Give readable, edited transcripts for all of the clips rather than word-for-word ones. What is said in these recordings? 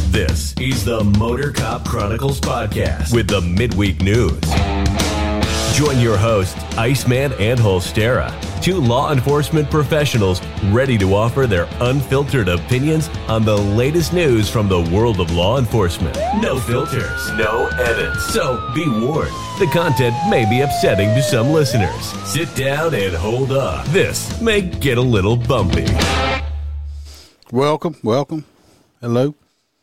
This is the Motor Cop Chronicles podcast with the midweek news. Join your hosts, Iceman and Holstera, two law enforcement professionals ready to offer their unfiltered opinions on the latest news from the world of law enforcement. No filters, no edits. So be warned, the content may be upsetting to some listeners. Sit down and hold up. This may get a little bumpy. Welcome. Hello.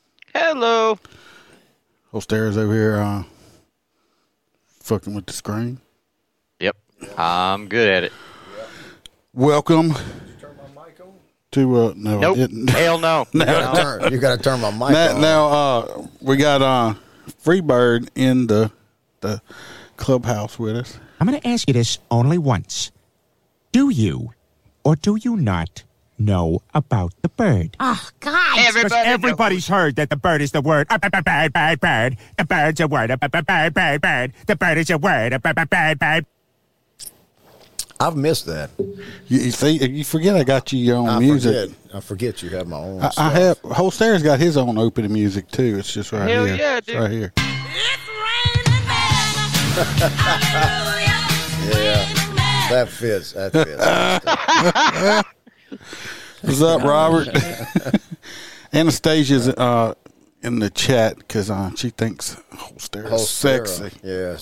Holstera's over here fucking with the screen. Yep, I'm good at it. Welcome. Did you turn my mic on? To no, Nope. I didn't. Hell no. You got to turn my mic on. Now we got Freebird in the clubhouse with us. I'm going to ask you this only once. Do you or do you not know about the bird? Oh, God. Everybody's heard that the bird is the word. Bird. The bird's a word. Bird. The bird is a word. Bird. I've missed that. You see, you forget I got you your own music. I forget you have my own I stuff. have. Holstera's got his own opening music too. It's just right Hell here. yeah, it's dude. right here. It's raining men. Yeah, that fits. What's up, Robert? Anastasia's in the chat because she thinks Holstera's sexy. Yeah,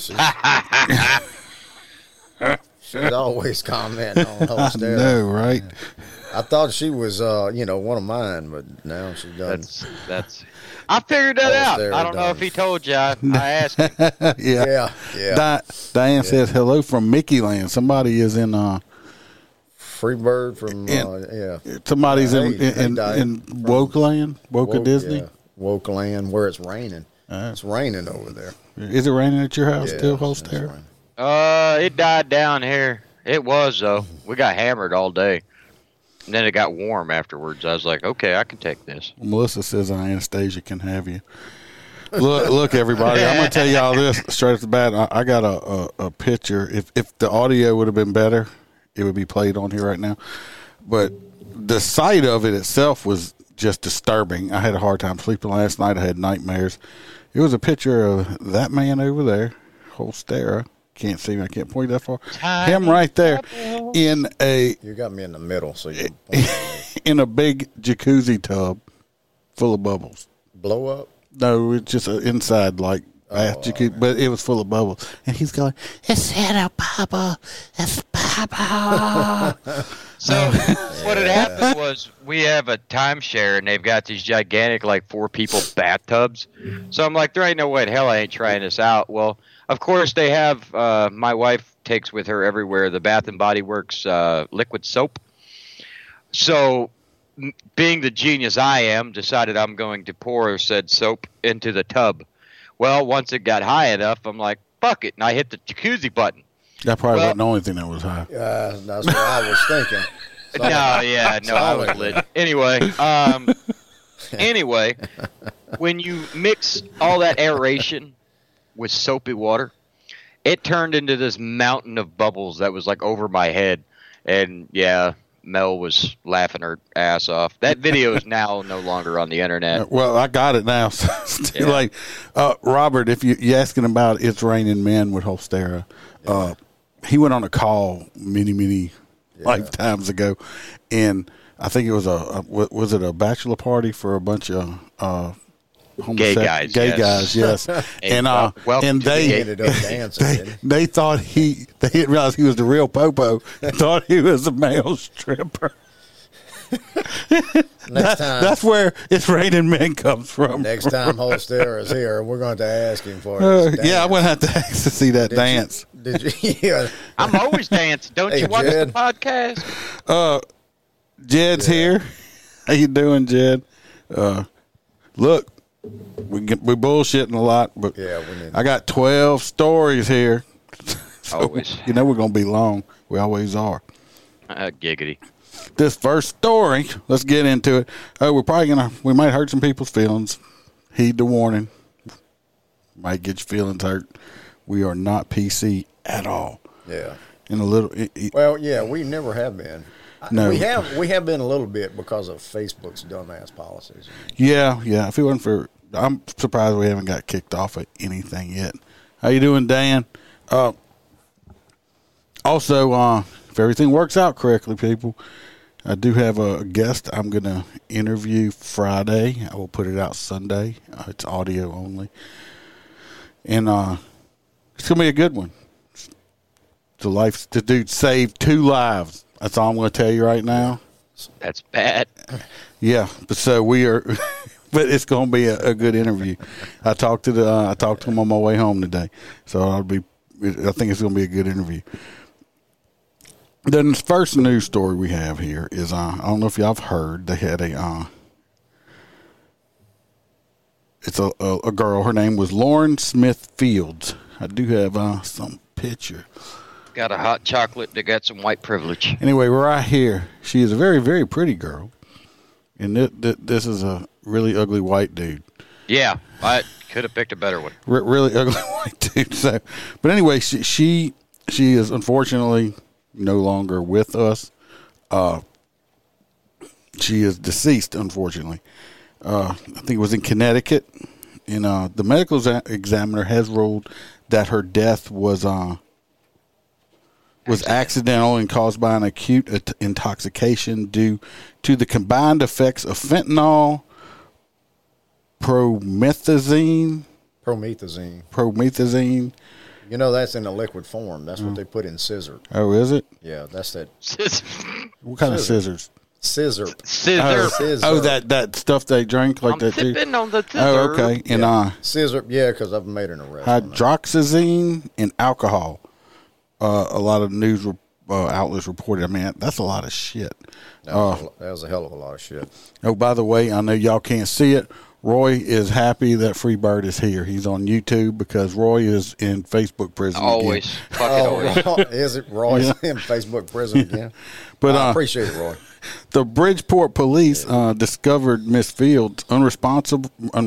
she's always commenting on Holstera. I know, right? I thought she was, one of mine, but now she doesn't. That's. I figured that out. Holstera I don't know if he told you. I asked him. Yeah. Yeah. Diane says hello from Mickey Land. Somebody is in Freebird from, somebody's Hey, in Woke Land, Woke Disney. Yeah, Woke Land, where it's raining. It's raining over there. Is it raining at your house Yeah, still, it's Holstera? raining. It died down here. It was though. We got hammered all day, and then it got warm afterwards. I was like, okay, I can take this. Melissa says Anastasia can have you. Look, everybody. I'm gonna tell y'all this straight off the bat. I got a picture. If the audio would have been better, it would be played on here right now. But the sight of it itself was just disturbing. I had a hard time sleeping last night. I had nightmares. It was a picture of that man over there, Holstera. Can't see me. I can't point that far. Him right there in a You got me in the middle, so you in a big jacuzzi tub full of bubbles. blow up. No, it's just inside like bath jacuzzi, but it was full of bubbles. And he's going, "It's in a bubble. It's bubble." So what had happened was we have a timeshare, and they've got these gigantic, like 4 people bathtubs. So I'm like, there ain't no way in hell I ain't trying this out. Well, of course they have. My wife takes with her everywhere the Bath and Body Works liquid soap. So, being the genius I am, decided I'm going to pour said soap into the tub. Well, once it got high enough, I'm like, fuck it, and I hit the jacuzzi button. That probably wasn't the only thing that was high. That's what I was thinking. I was lit. Anyway, when you mix all that aeration with soapy water, it turned into this mountain of bubbles that was like over my head. And yeah, Mel was laughing her ass off. That video is now no longer on the internet. Well, I got it now. So it's too late. Robert, if you're asking about It's Raining Men with Holstera, he went on a call many lifetimes ago, and I think it was was it a bachelor party for a bunch of Gay guys, yes. and He ended up dancing. didn't he? they thought they didn't realize he was the real Popo. Thought he was a male stripper. That's where It's Raining Men comes from. Next time Holstera is here, we're going to ask him for it. Yeah, I'm going to have to ask to see that dance. Did you? Yeah. I'm always dancing. Don't Hey, you watch Jed. the podcast? Jed's here. How you doing, Jed? Look, we bullshitting a lot, but I got 12 stories here. So, Always. You know we're going to be long. We always are. Giggity. This first story, let's get into it. We might hurt some people's feelings. Heed the warning. Might get your feelings hurt. We are not PC at all. Yeah. In a little. Well, yeah, we never have been. No. We have been a little bit because of Facebook's dumbass policies. Yeah. If it wasn't for I'm surprised we haven't got kicked off of anything yet. How you doing, Dan? Also, if everything works out correctly, people, I do have a guest I'm going to interview Friday. I will put it out Sunday. It's audio only. And it's going to be a good one. The dude saved 2 lives. That's all I'm going to tell you right now. That's bad. Yeah, but so we are, but it's going to be a good interview. I talked to him on my way home today, so I think it's going to be a good interview. Then the first news story we have here is I don't know if y'all have heard, they had it's a girl. Her name was Lauren Smith Fields. I do have some picture. Got a hot chocolate that got some white privilege. Anyway, right here, she is a very, very pretty girl. And this is a really ugly white dude. Yeah, I could have picked a better one. Really ugly white dude. So, but anyway, she is unfortunately no longer with us. She is deceased, unfortunately. I think it was in Connecticut. And the medical examiner has ruled that her death was accidental and caused by an acute intoxication due to the combined effects of fentanyl, promethazine. You know, that's in a liquid form. That's what they put in scissor. Oh, is it? Yeah, that's that. What kind of scissors? Scissor. Oh, that stuff they drink like I'm that too. sipping on the scissor. Oh, okay. And Scissor, yeah, because I've made an arrest. On that. hydroxyzine and alcohol. A lot of news outlets reported. I mean, that's a lot of shit. That was a hell of a lot of shit. Oh, by the way, I know y'all can't see it. Roy is happy that Freebird is here. He's on YouTube because Roy is in Facebook prison Always. again. Fucking always. Is it Roy's in Facebook prison again? But I appreciate it, Roy. The Bridgeport police discovered Miss Fields unresponsive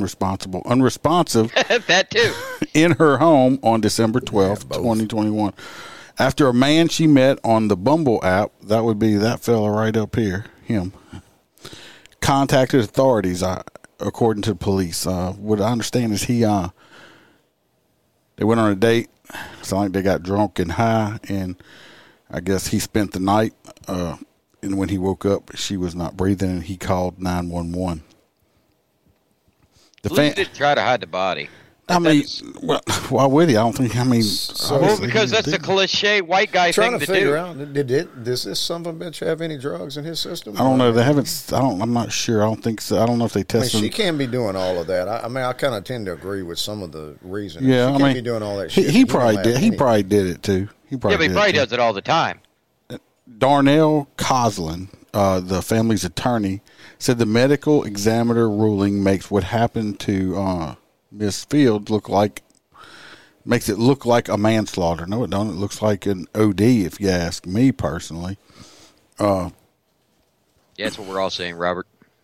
That too. in her home on December 12th, 2021. After a man she met on the Bumble app, that would be that fella right up here, him, contacted authorities, according to the police. What I understand is they went on a date. Sound like they got drunk and high, and I guess he spent the night, and when he woke up, she was not breathing, and he called 911. Police did try to hide the body. I mean, well, why would he? I don't think. I mean, Well, because that's the cliche white guy Trying thing to to figure do. out, does this son of a bitch have any drugs in his system? I don't know. They haven't. I'm not sure. I don't think so. I don't know if they I mean, tested. she can't be doing all of that. I mean, I kind of tend to agree with some of the reasoning. Yeah, she I can't mean, be doing all that shit. he You don't probably have did. He any. probably did it too. He Yeah, but he did probably it too. does it all the time. Darnell Coslin, the family's attorney, said the medical examiner ruling makes what happened to Miss Fields makes it look like a manslaughter. No, it don't. It looks like an OD, if you ask me personally. Yeah, that's what we're all saying, Robert.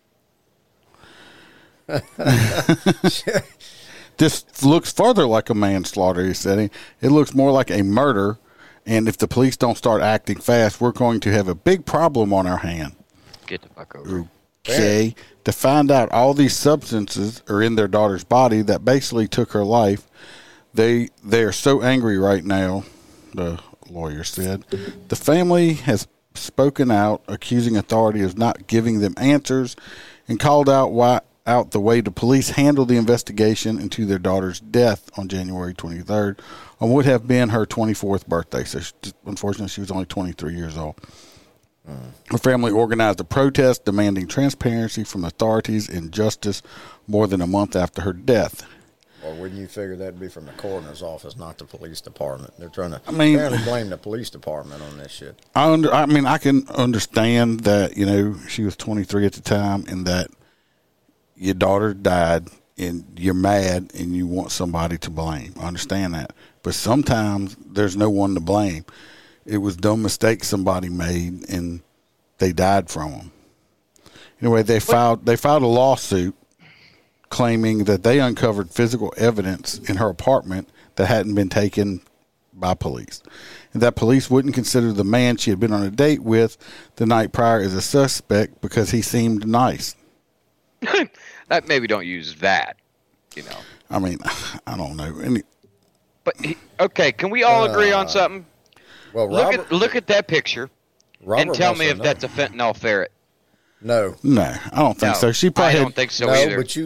This looks further like a manslaughter, he said. It looks more like a murder, and if the police don't start acting fast, we're going to have a big problem on our hand. Get the fuck over. Okay. To find out all these substances are in their daughter's body that basically took her life, they are so angry right now, the lawyer said. The family has spoken out, accusing authorities of not giving them answers, and called out the way the police handled the investigation into their daughter's death on January 23rd on what would have been her 24th birthday. So unfortunately, she was only 23 years old. Her family organized a protest demanding transparency from authorities and justice more than a month after her death. Or wouldn't you figure that'd be from the coroner's office, not the police department? They're trying to apparently blame the police department on this shit. I mean, I can understand that, she was 23 at the time and that your daughter died and you're mad and you want somebody to blame. I understand that. But sometimes there's no one to blame. It was dumb mistakes somebody made and they died from them. Anyway, they filed a lawsuit claiming that they uncovered physical evidence in her apartment that hadn't been taken by police, and that police wouldn't consider the man she had been on a date with the night prior as a suspect because he seemed nice. Maybe don't use that. You know. I mean, I don't know. But okay, can we all agree on something? Well, Look at that picture and tell me if that's a fentanyl ferret. No, I don't think so. She probably I don't think so no, either. but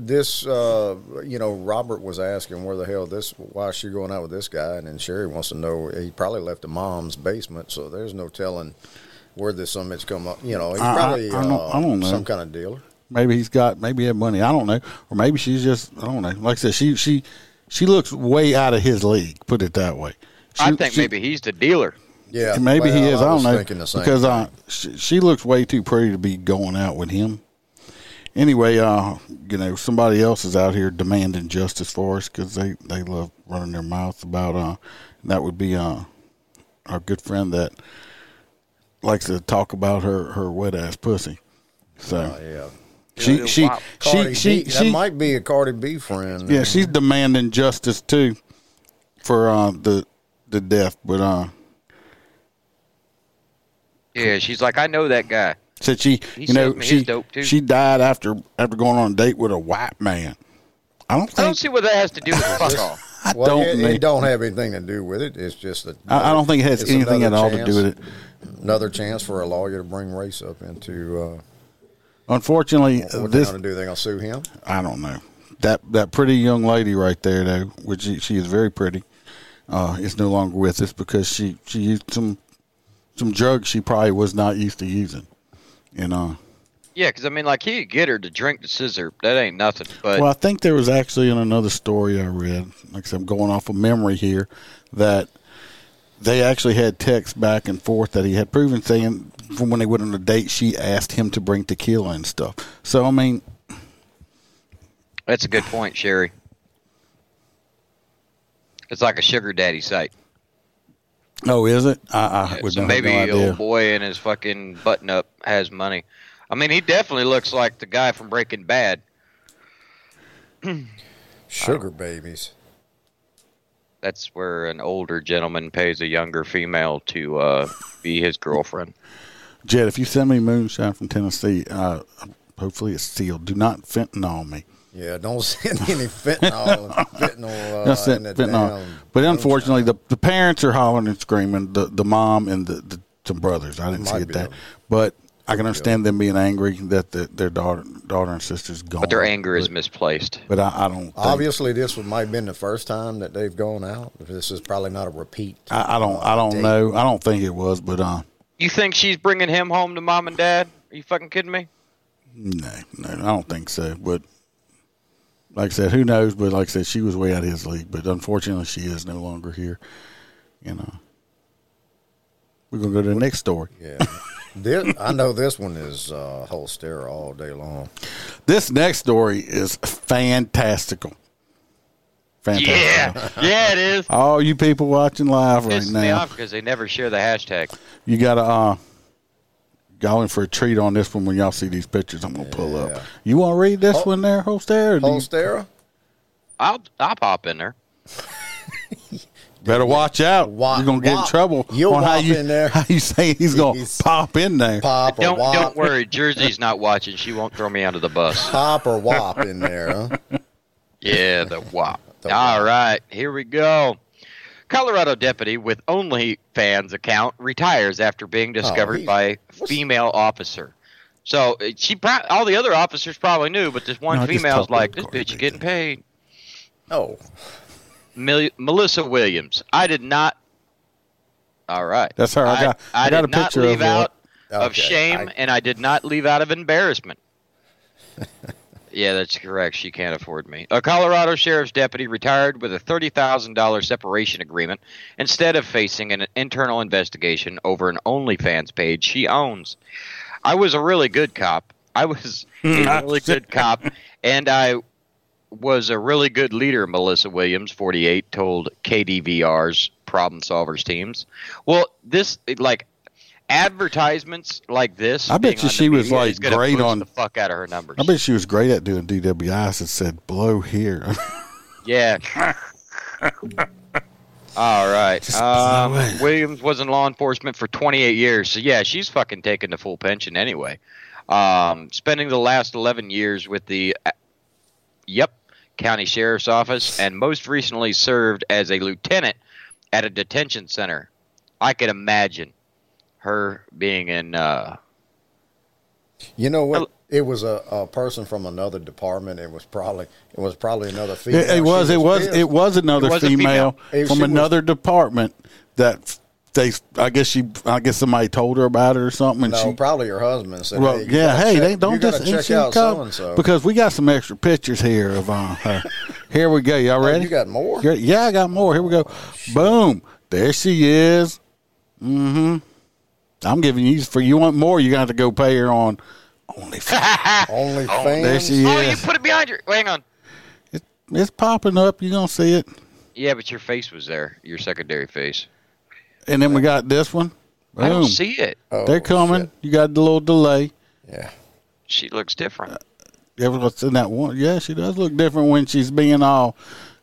Robert was asking why is she going out with this guy, and then Sherry wants to know. He probably left the mom's basement, so there's no telling where this something's come up. You know, he's probably I don't know. some kind of dealer. Maybe he had money. I don't know, or maybe she's just I don't know. Like I said, she looks way out of his league. Put it that way. I think maybe he's the dealer. Yeah, maybe he is. I don't know thinking the same because she looks way too pretty to be going out with him. Anyway, somebody else is out here demanding justice for us because they love running their mouths about. That would be our good friend that likes to talk about her wet ass pussy. So yeah. That might be a Cardi B friend. Yeah, she's demanding justice too for the death, but yeah, she's like, I know that guy. Said He showed me his dope, too. she died after going on a date with a white man. I don't see what that has to do with it. Fuck off. It don't have anything to do with it. It's just that I don't think it has anything at all to do with it. Another chance for a lawyer to bring race up into. Unfortunately, what they're going to do? They're going to sue him. I don't know. That pretty young lady right there, though, which she is very pretty, is no longer with us because she used some drugs she probably was not used to using. Yeah, because I mean, like he could get her to drink the scissor. That ain't nothing. But well, I think there was actually in another story I read, like I said, I'm going off of memory here, that they actually had texts back and forth that he had proven saying from when they went on a date, she asked him to bring tequila and stuff. So I mean, that's a good point, Sherry. It's like a sugar daddy site. Oh, is it? I would so have maybe no idea. old boy in his fucking button up has money. I mean, he definitely looks like the guy from Breaking Bad. Sugar babies. That's where an older gentleman pays a younger female to be his girlfriend. Jed, if you send me moonshine from Tennessee, hopefully it's sealed. Do not fentanyl me. Yeah, don't send any fentanyl. Fentanyl. But unfortunately, the parents are hollering and screaming. The mom and the brothers. I didn't see it that, but I can understand them being angry that their daughter and sister's gone. But their anger is misplaced. But I don't. Obviously, this might have been the first time that they've gone out. This is probably not a repeat. I don't know. I don't think it was, but You think she's bringing him home to mom and dad? Are you fucking kidding me? No, I don't think so. But like I said, who knows? But like I said, she was way out of his league. But unfortunately, she is no longer here. We're gonna go to the next story. Yeah, I know this one is Holstera all day long. This next story is fantastical. Yeah, it is. All you people watching live right Pisses me now, off because they never share the hashtag. you gotta go in for a treat on this one when y'all see these pictures. I'm gonna pull up. You want to read this one there, Holstera? Holstera? I'll pop in there. Better watch out. You're gonna get in trouble. You'll on how wop in there. How you say he's gonna pop in there? Pop or Don't wop. worry, Jersey's not watching. She won't throw me under the bus. Pop or wop in there, huh? Yeah, the WAP. All right, here we go. Colorado deputy with OnlyFans account retires after being discovered by female officer. So all the other officers probably knew, but this one female's like, this bitch is getting paid. Oh. Melissa Williams. I did not. All right. That's her. I got a did not picture leave of her. out of shame, and I did not leave out of embarrassment. Yeah, that's correct. She can't afford me. A Colorado sheriff's deputy retired with a $30,000 separation agreement instead of facing an internal investigation over an OnlyFans page she owns. I was a really good cop. I was a really good cop, and I was a really good leader, Melissa Williams, 48, told KDVR's Problem Solvers teams. Well, this, like, advertisements like this, I bet you she was like great on the fuck out of her numbers. I bet she was great at doing DWIs that said blow here. Yeah. All right. Williams was in law enforcement for 28 years. So yeah, she's fucking taking the full pension anyway. Spending the last 11 years with the County Sheriff's Office and most recently served as a lieutenant at a detention center. I could imagine her being in. You know what? It was a person from another department. It was probably another female. It was another It was a female female. from She was- another department that I guess somebody told her about it or something. And No, she, probably your husband said, well, "Hey, you yeah, gotta hey, check- they don't you gotta just check she out come- so and so because we got some extra pictures here of her. Here we go. Y'all ready? You got more? Yeah, I got more. Here we go. Boom. There she is. I'm giving you want more, you're going to have to go pay her on OnlyFans. OnlyFans. There she Oh, you is. put it behind your. Hang on. It's popping up. You're going to see it. Yeah, but your face was there. Your secondary face. And then we got this one. Boom. I don't see it. Oh, They're coming. shit. You got the little delay. Yeah. She looks different. Yeah, what's in that one? Yeah, she does look different when she's being all.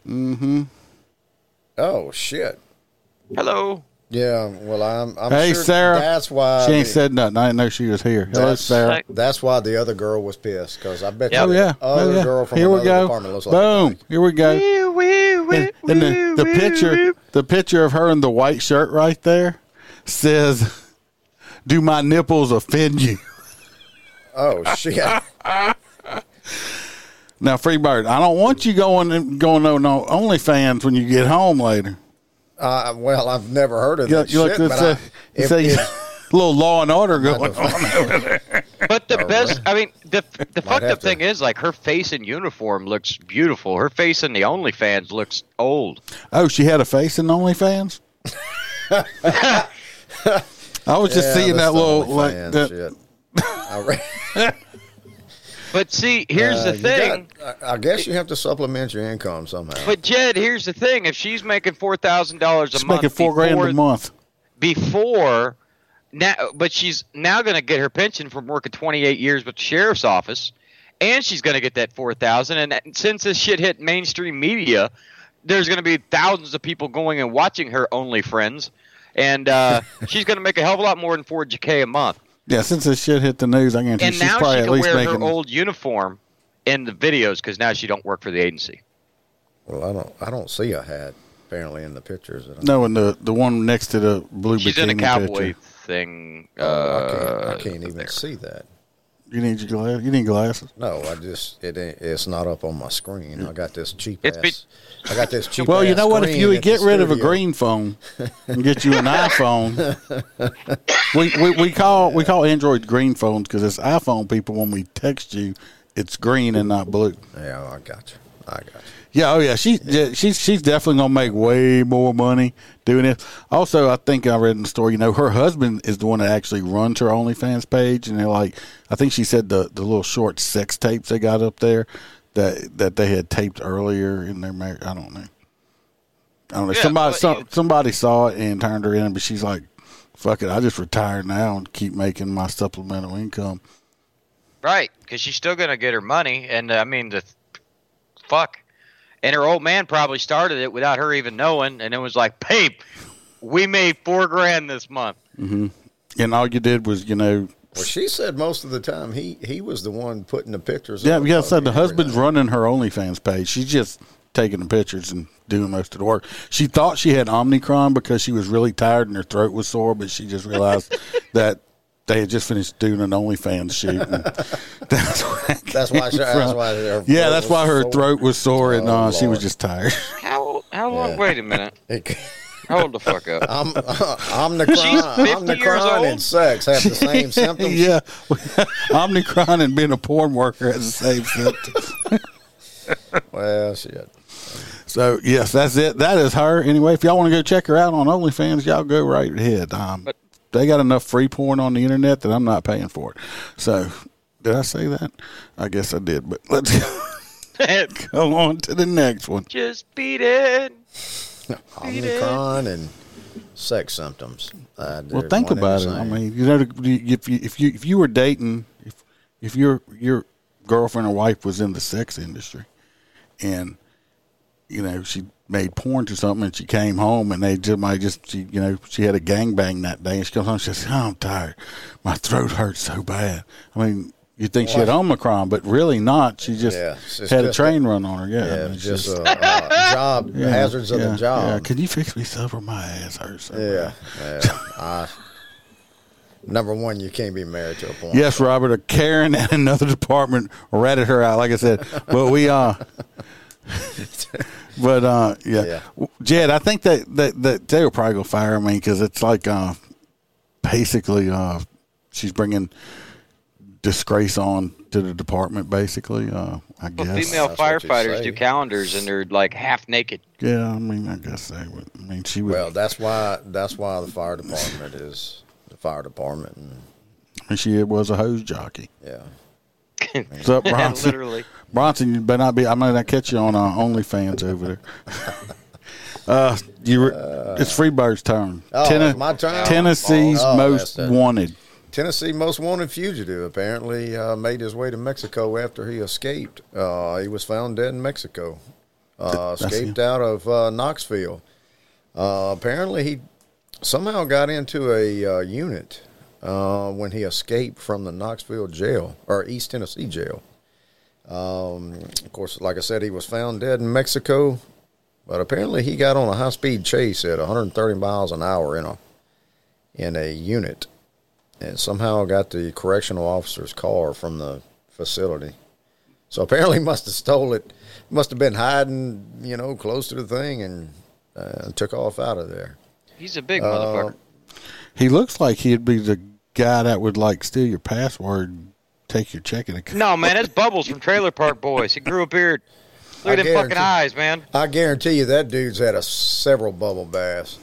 Oh shit. Hello. Yeah. Well, I'm Hey, sure Sarah. that's why She ain't said nothing. I didn't know she was here. Hello, That's- Sarah. That's why the other girl was pissed because I bet Yeah. you Oh yeah. the other Oh, yeah. girl from Here we another go. department looks like Boom. Here we go. And And the picture of her in the white shirt right there says, "Do my nipples offend you?" Oh shit. Now, Freebird, I don't want you going on OnlyFans when you get home later. Well, I've never heard of You, that you shit, look, but you say, a little Law and Order going on. But the best, I mean, the fucked have up to. thing is, like, her face in uniform looks beautiful. Her face in the OnlyFans looks old. Oh, she had a face in OnlyFans? I was just seeing that little like that. shit. I But see, here's the you thing. I guess you have to supplement your income somehow. But Jed, here's the thing: if she's making $4,000 a She's month, making $4,000 a month. before now, but she's now going to get her pension from working 28 years with the sheriff's office, and she's going to get that 4,000. And since this shit hit mainstream media, there's going to be thousands of people going and watching her OnlyFriends, and she's going to make a hell of a lot more than $4K a month. Yeah, since this shit hit the news, I guarantee And she's now probably she at can least wear making. her old uniform in the videos because now she don't work for the agency. Well, I don't see a hat apparently in the pictures. No, and the one next to the blue She's bikini in a cowboy picture. thing. I can't even see that. You need your glasses. You need glasses. No, it's not up on my screen. I got this cheap It's ass. I got this cheap. Well, you ass know what? If screen you would at the get rid of a studio. green phone and get you an iPhone, we call Android green phones because it's iPhone people. When we text you, it's green and not blue. Yeah, I got you. Yeah, oh yeah, she's definitely gonna make way more money doing it. Also, I think I read in the story, her husband is the one that actually runs her OnlyFans page, and they're like, I think she said the little short sex tapes they got up there that they had taped earlier in their marriage. I don't know. Yeah, Somebody saw it and turned her in, but she's like, "Fuck it, I just retire now and keep making my supplemental income." Right, because she's still going to get her money. And, I mean, fuck. And her old man probably started it without her even knowing. And it was like, babe, we made $4,000 this month. And all you did was, Well, she said most of the time he was the one putting the pictures. yeah, up yeah. of So it the every husband's night. running her OnlyFans page. She's just taking the pictures and doing most of the work. She thought she had Omicron because she was really tired and her throat was sore, but she just realized that they had just finished doing an OnlyFans shoot. And that's why her throat was sore and Oh, she was Lord. just tired. How long? Yeah. Wait a minute. Hold the fuck up. Omnicron 50 years old? and sex have the same symptoms. Yeah, Omicron and being a porn worker has the same symptoms. Well, shit. So yes, that's it. That is her. Anyway, if y'all want to go check her out on OnlyFans, y'all go right ahead. They got enough free porn on the internet that I'm not paying for it. So, did I say that? I guess I did. But let's go on to the next one. Just beat it. Omnicron and sex symptoms. Well, think about it. I mean, if you were dating, if your girlfriend or wife was in the sex industry, and she made porn or something, and she came home and she had a gangbang that day, and she comes home and she says, "Oh, I'm tired, my throat hurts so bad." I mean, You think she had Omicron, but really not. She just it's had a just train run on her. Yeah, Yeah, I mean, just job hazards of the job. Can you fix me some for my ass hurts? So Yeah. Number one, you can't be married to a porn. Yes, Robert. A Karen in another department ratted her out. Like I said, but we yeah. Jed, I think that they were probably gonna fire me because it's like basically she's bringing disgrace on to the department. Basically, I guess. Well, female firefighters do calendars and they're like half naked. Yeah, I mean, I guess they would. I mean, she would. Well, that's why the fire department is the fire department. And she was a hose jockey. Yeah. What's up, Bronson? Literally. Bronson, you better not be. I might not catch you on OnlyFans over there. It's Freebird's turn. Oh, my turn. Tennessee's most wanted. Tennessee most wanted fugitive apparently made his way to Mexico after he escaped. He was found dead in Mexico. Escaped out of Knoxville. Apparently, he somehow got into a unit when he escaped from the Knoxville jail or East Tennessee jail. Of course, like I said, he was found dead in Mexico, but apparently he got on a high-speed chase at 130 miles an hour in a unit, and somehow got the correctional officer's car from the facility. So apparently he must have stole it, must have been hiding, close to the thing, and took off out of there. He's a big motherfucker. He looks like he'd be the guy that would steal your password, take your checking account. No, man, it's Bubbles from Trailer Park Boys. He grew a beard. Look at them fucking eyes, man. I guarantee you that dude's had several bubble baths.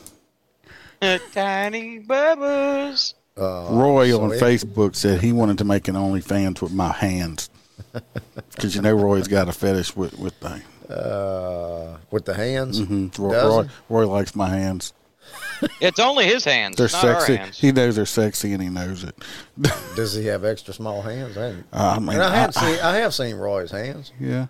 Tiny bubbles. Roy on Facebook said he wanted to make an OnlyFans with my hands. Because Roy's got a fetish with things. With the hands? Mm-hmm. Roy likes my hands. It's only his hands. They're not sexy. Our hands. He knows they're sexy and he knows it. Does he have extra small hands? I have seen Roy's hands. Yeah.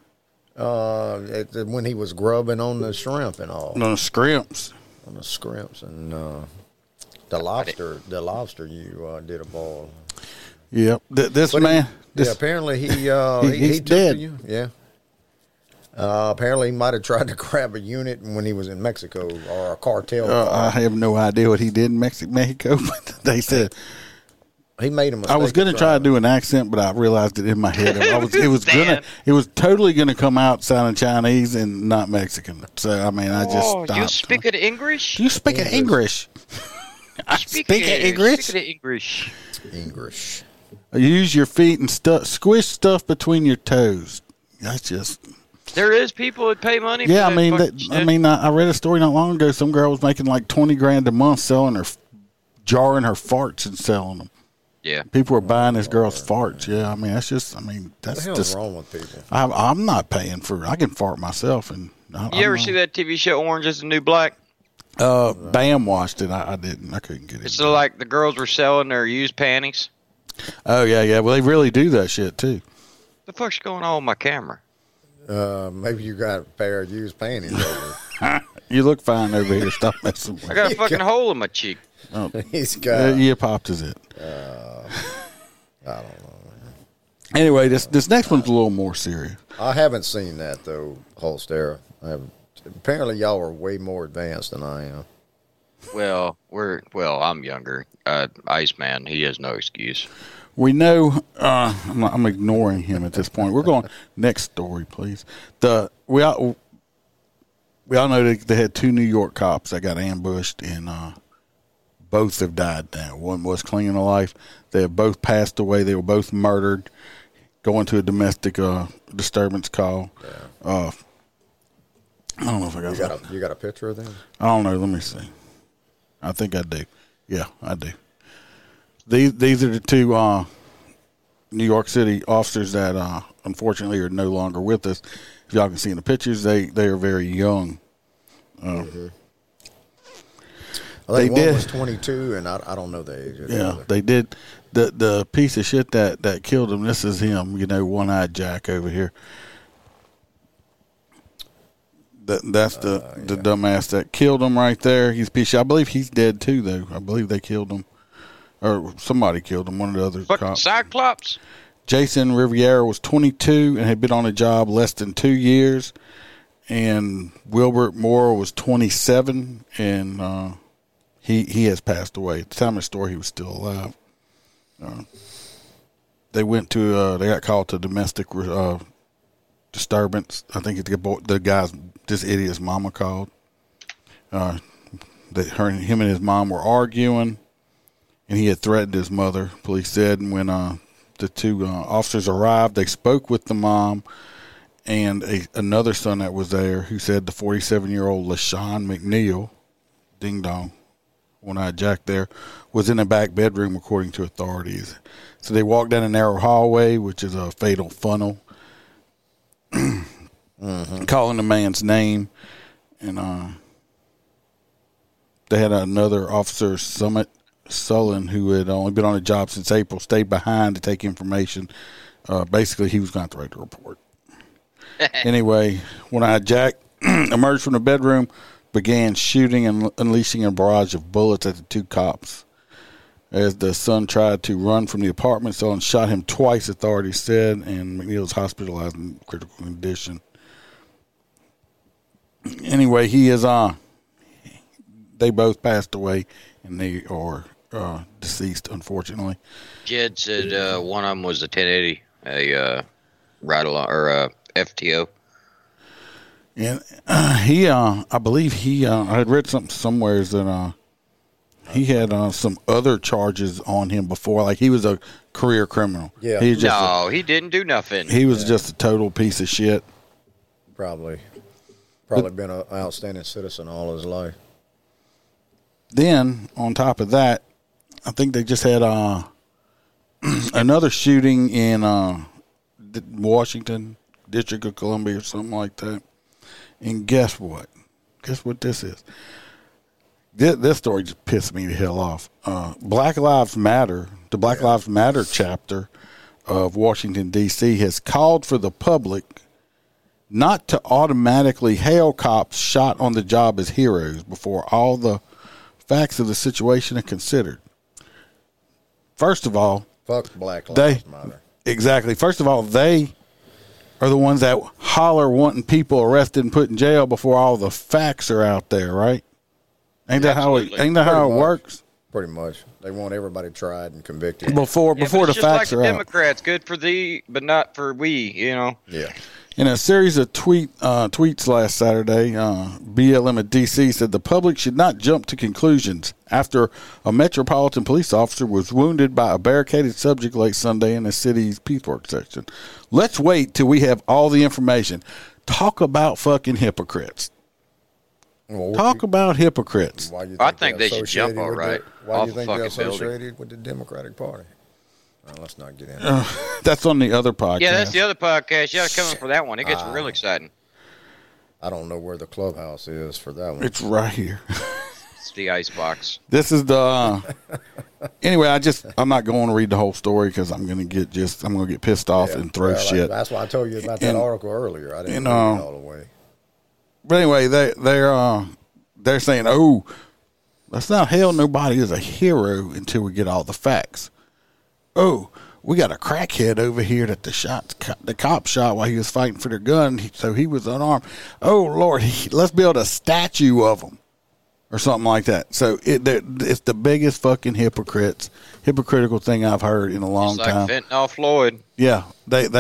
When he was grubbing on the shrimp and all. On the scrimps. On the scrimps and the lobster you did a boil. Yep. Apparently he dead. To you. Yeah. Apparently he might have tried to grab a unit when he was in Mexico or a cartel. I have no idea what he did in Mexico, but they said he made a mistake. I was going to try to do an accent, but I realized it in my head. It was totally going to come out sounding Chinese and not Mexican. So I mean, I just stopped. You speak it English? You speak it English? I speak it English. Speak it English. English. Use your feet and squish stuff between your toes. That's just. There is people that pay money. Yeah, for I read a story not long ago. Some girl was making like $20,000 a month selling jarring her farts and selling them. Yeah, people were buying this girl's farts. Yeah, that's just. That's what the hell's wrong with people? I'm not paying for. I can fart myself. And you ever see that TV show Orange Is the New Black? Bam watched it. I didn't. I couldn't get it. So like the girls were selling their used panties. Oh yeah. Well, they really do that shit too. The fuck's going on with my camera? Maybe you got a pair of used panties over. You look fine over here. Stop messing with me. I got a fucking hole in my cheek. Oh. He's got. Yeah, popped is it? I don't know, man. Anyway, this next one's a little more serious. I haven't seen that though, Holstera. Apparently, y'all are way more advanced than I am. Well, I'm younger. Iceman, he has no excuse. We know. I'm ignoring him at this point. We're going next story, please. We all know they had 2 New York cops that got ambushed, and both have died now. One was clinging to life. They have both passed away. They were both murdered. Going to a domestic disturbance call. Yeah. I don't know if I got. You got a picture of them? I don't know. Let me see. I think I do. Yeah, I do. These are the 2 New York City officers that unfortunately are no longer with us. If y'all can see in the pictures, they are very young. I think one was 22, and I don't know the age of the other. They did. The piece of shit that killed him, this is him, One-Eyed Jack over here. That's the dumbass that killed him right there. He's a piece of shit. I believe he's dead too, though. I believe they killed him. Or somebody killed him, one of the other cops. Cyclops. Jason Riviera was 22 and had been on the job less than 2 years. And Wilbert Moore was 27, and he has passed away. At the time of the story, he was still alive. They went to they got called to domestic disturbance. I think the guy's this idiot's mama called. Him and his mom were arguing, and he had threatened his mother. Police said, and when the two officers arrived, they spoke with the mom and another son that was there, who said the 47-year-old LaShawn McNeil, ding dong, one-eyed Jack there, was in a back bedroom, according to authorities. So they walked down a narrow hallway, which is a fatal funnel, calling the man's name. And they had another officer, Sullen, who had only been on the job since April, stayed behind to take information. Basically, he was going to have to write the report. Anyway, one-eyed Jack emerged from the bedroom, began shooting and unleashing a barrage of bullets at the two cops. As the son tried to run from the apartment, Sullen shot him twice, authorities said, and McNeil was hospitalized in critical condition. Anyway, they both passed away, and they are deceased, unfortunately. Jed said one of them was a 1080, a ride-along, or a FTO. And I believe I had read something somewhere that he had some other charges on him before, like he was a career criminal. Yeah. He didn't do nothing. He was just a total piece of shit. Probably been an outstanding citizen all his life. Then, on top of that, I think they just had another shooting in Washington, District of Columbia, or something like that. And guess what? Guess what this is? This story just pissed me the hell off. Black Lives Matter, the Black Lives Matter chapter of Washington, D.C., has called for the public not to automatically hail cops shot on the job as heroes before all the facts of the situation are considered. First of all, fuck Black Lives Matter. Exactly. First of all, they are the ones that holler wanting people arrested and put in jail before all the facts are out there, right? Ain't that how it works? Pretty much. They want everybody tried and convicted before the facts are out. Democrats, good for thee, but not for we, Yeah. In a series of tweets last Saturday, BLM at D.C. said the public should not jump to conclusions after a Metropolitan police officer was wounded by a barricaded subject late Sunday in the city's Peacework section. Let's wait till we have all the information. Talk about fucking hypocrites. Well, Talk about hypocrites. I think they should jump all right. Why do you think they're associated with the Democratic Party? Well, let's not get into that. That's on the other podcast. Yeah, that's the other podcast. You got to come in for that one. It gets real exciting. I don't know where the clubhouse is for that one. It's right here. It's the icebox. This is the. Anyway, I'm not going to read the whole story because I'm going to get pissed off and throw shit. That's why I told you about that article earlier. I didn't read it all the way. But anyway, they're saying, oh, let's not hail nobody as a hero until we get all the facts. Oh, we got a crackhead over here that the cop shot while he was fighting for their gun, so he was unarmed. Oh, Lord, let's build a statue of him or something like that. So it's the biggest fucking hypocritical thing I've heard in a long time. Like Fentanyl Floyd. Yeah, they're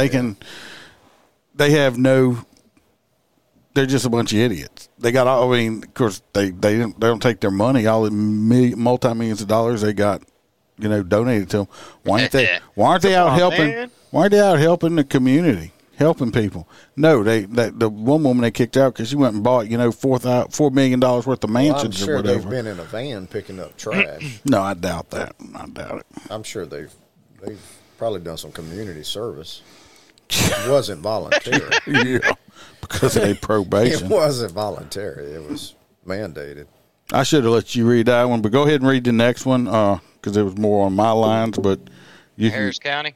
just a bunch of idiots. They got all. I mean, of course, they don't take their money, all the multi-millions of dollars they got, donated to them. Why aren't they out helping? Man. Why aren't they out helping the community, helping people? No, the one woman they kicked out because she went and bought $4 million worth of mansions or whatever. They've been in a van picking up trash. No, I doubt that. I doubt it. I'm sure they've probably done some community service. It wasn't voluntary. Yeah. Because of their probation. It wasn't voluntary. It was mandated. I should have let you read that one, but go ahead and read the next one because it was more on my lines. But Harris County?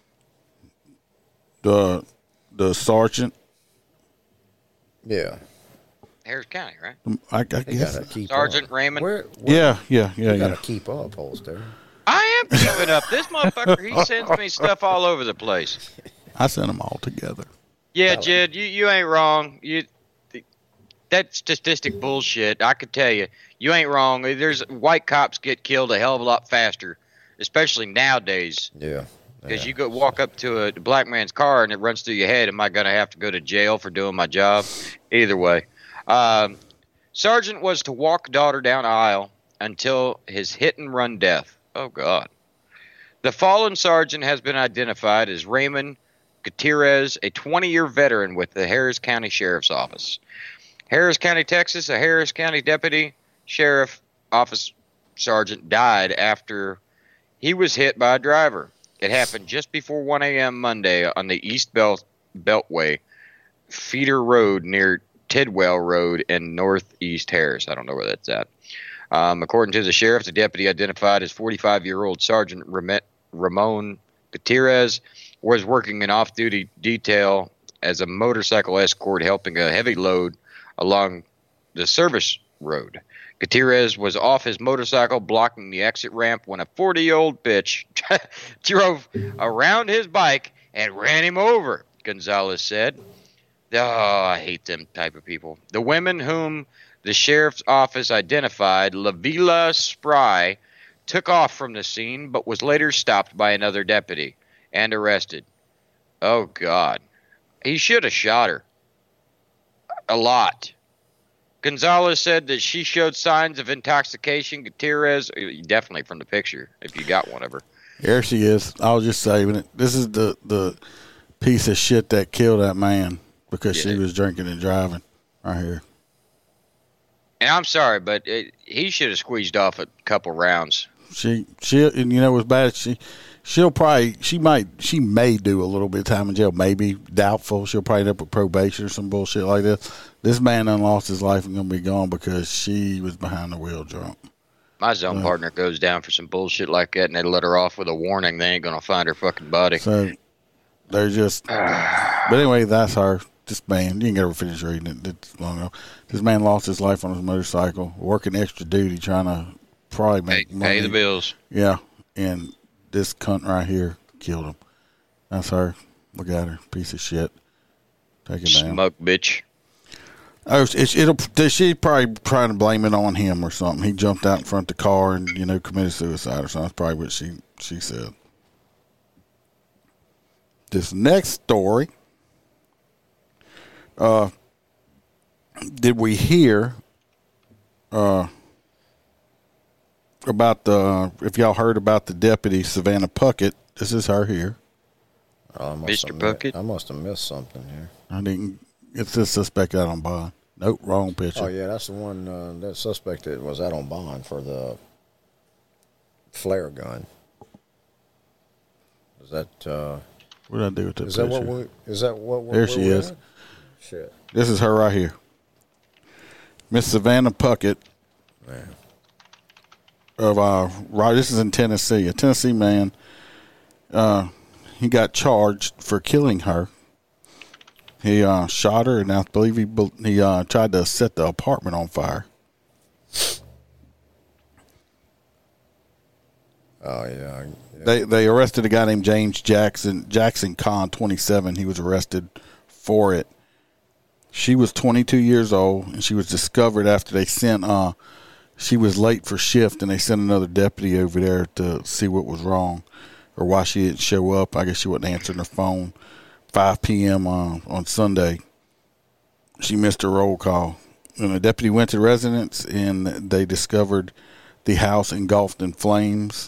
The sergeant? Yeah. Harris County, right? I guess. Keep Sergeant up. Raymond? Yeah. You got to keep up, Holster. I am keeping up. This motherfucker, he sends me stuff all over the place. I sent them all together. Yeah, Jed, you ain't wrong. That statistic bullshit, I could tell you. You ain't wrong. There's white cops get killed a hell of a lot faster, especially nowadays. Yeah. Because you go walk up to a black man's car and it runs through your head. Am I going to have to go to jail for doing my job? Either way. Sergeant was to walk daughter down aisle until his hit-and-run death. Oh, God. The fallen sergeant has been identified as Raymond Gutierrez, a 20-year veteran with the Harris County Sheriff's Office. Harris County, Texas, a Harris County deputy sheriff office sergeant died after he was hit by a driver. It happened just before 1 a.m. Monday on the East Beltway, Feeder Road near Tidwell Road in Northeast Harris. I don't know where that's at. According to the sheriff, the deputy identified as 45-year-old Sergeant Ramon Gutierrez was working an off-duty detail as a motorcycle escort helping a heavy load along the service road. Gutierrez was off his motorcycle blocking the exit ramp when a 40-year-old bitch drove around his bike and ran him over, Gonzalez said. Oh, I hate them type of people. The women whom the sheriff's office identified, Lavila Spry, took off from the scene but was later stopped by another deputy and arrested. Oh, God. He should have shot her. A lot. Gonzalez said that she showed signs of intoxication. Gutierrez, definitely from the picture, if you got one of her. There she is. I was just saving it. This is the piece of shit that killed that man because she was drinking and driving right here. And I'm sorry, but he should have squeezed off a couple rounds. She, and you know what's bad? She may do a little bit of time in jail, maybe doubtful. She'll probably end up with probation or some bullshit like this. This man done lost his life and gonna be gone because she was behind the wheel drunk. My zone partner goes down for some bullshit like that, and they let her off with a warning. They ain't gonna find her fucking body. So they're just. But anyway, that's her. This man, you can get her finish reading it. It's long ago. This man lost his life on his motorcycle, working extra duty, trying to probably make money. Pay the bills. Yeah, and this cunt right here killed him. That's her. Look at her, piece of shit. Take it down. Smoke bitch. Oh, she's probably trying to blame it on him or something. He jumped out in front of the car and committed suicide or something. That's probably what she said. This next story. Did we hear about if y'all heard about the deputy Savannah Puckett? This is her here. Mr. Puckett? I must have missed something here. I didn't. It's the suspect out on bond. Nope, wrong picture. Oh, yeah, that's the one, that suspect that was out on bond for the flare gun. Is that, what did I do with that picture? Is that what we're There she is. At? Shit. This is her right here. Miss Savannah Puckett. Man. This is in Tennessee. A Tennessee man, he got charged for killing her. He shot her, and I believe he tried to set the apartment on fire. Oh, yeah. They arrested a guy named James Jackson Kahn, 27. He was arrested for it. She was 22 years old, and she was discovered after they sent she was late for shift, and they sent another deputy over there to see what was wrong or why she didn't show up. I guess she wasn't answering her phone. 5 p.m. On Sunday, she missed her roll call. And the deputy went to the residence, and they discovered the house engulfed in flames.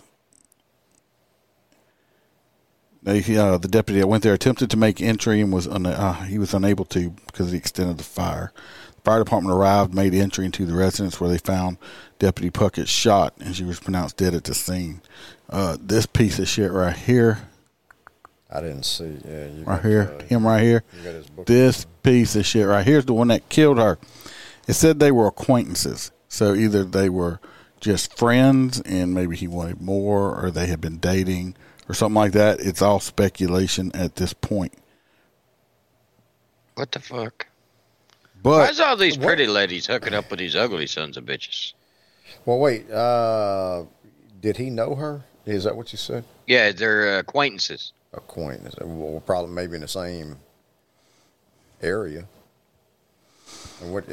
The deputy that went there attempted to make entry and he was unable to because of the extent of the fire. The fire department arrived, made entry into the residence where they found Deputy Puckett shot, and she was pronounced dead at the scene. This piece of shit right here. I didn't see. Yeah, right here, him right here. This piece of shit right here is the one that killed her. It said they were acquaintances, so either they were just friends and maybe he wanted more, or they had been dating or something like that. It's all speculation at this point. What the fuck? But why's all these pretty ladies hooking up with these ugly sons of bitches? Well, wait. Did he know her? Is that what you said? Yeah, they're acquaintances. Acquaintance. Well, probably maybe in the same area. And what,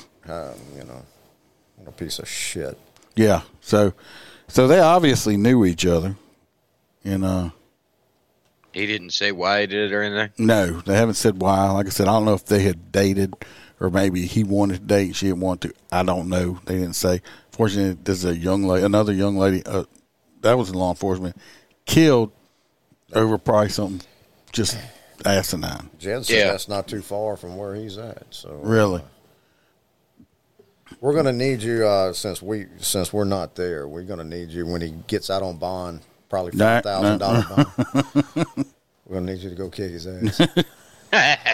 what a piece of shit. Yeah. So they obviously knew each other. And He didn't say why he did it or anything. no, they haven't said why. Like I said, I don't know if they had dated or maybe he wanted to date, she didn't want to. I don't know. They didn't say. Fortunately, there's another young lady that was in law enforcement, killed over probably something just asinine. Jen said that's not too far from where he's at. So Really? we're going to need you since we're not there. We're going to need you when he gets out on bond, probably $5,000 bond. We're going to need you to go kick his ass.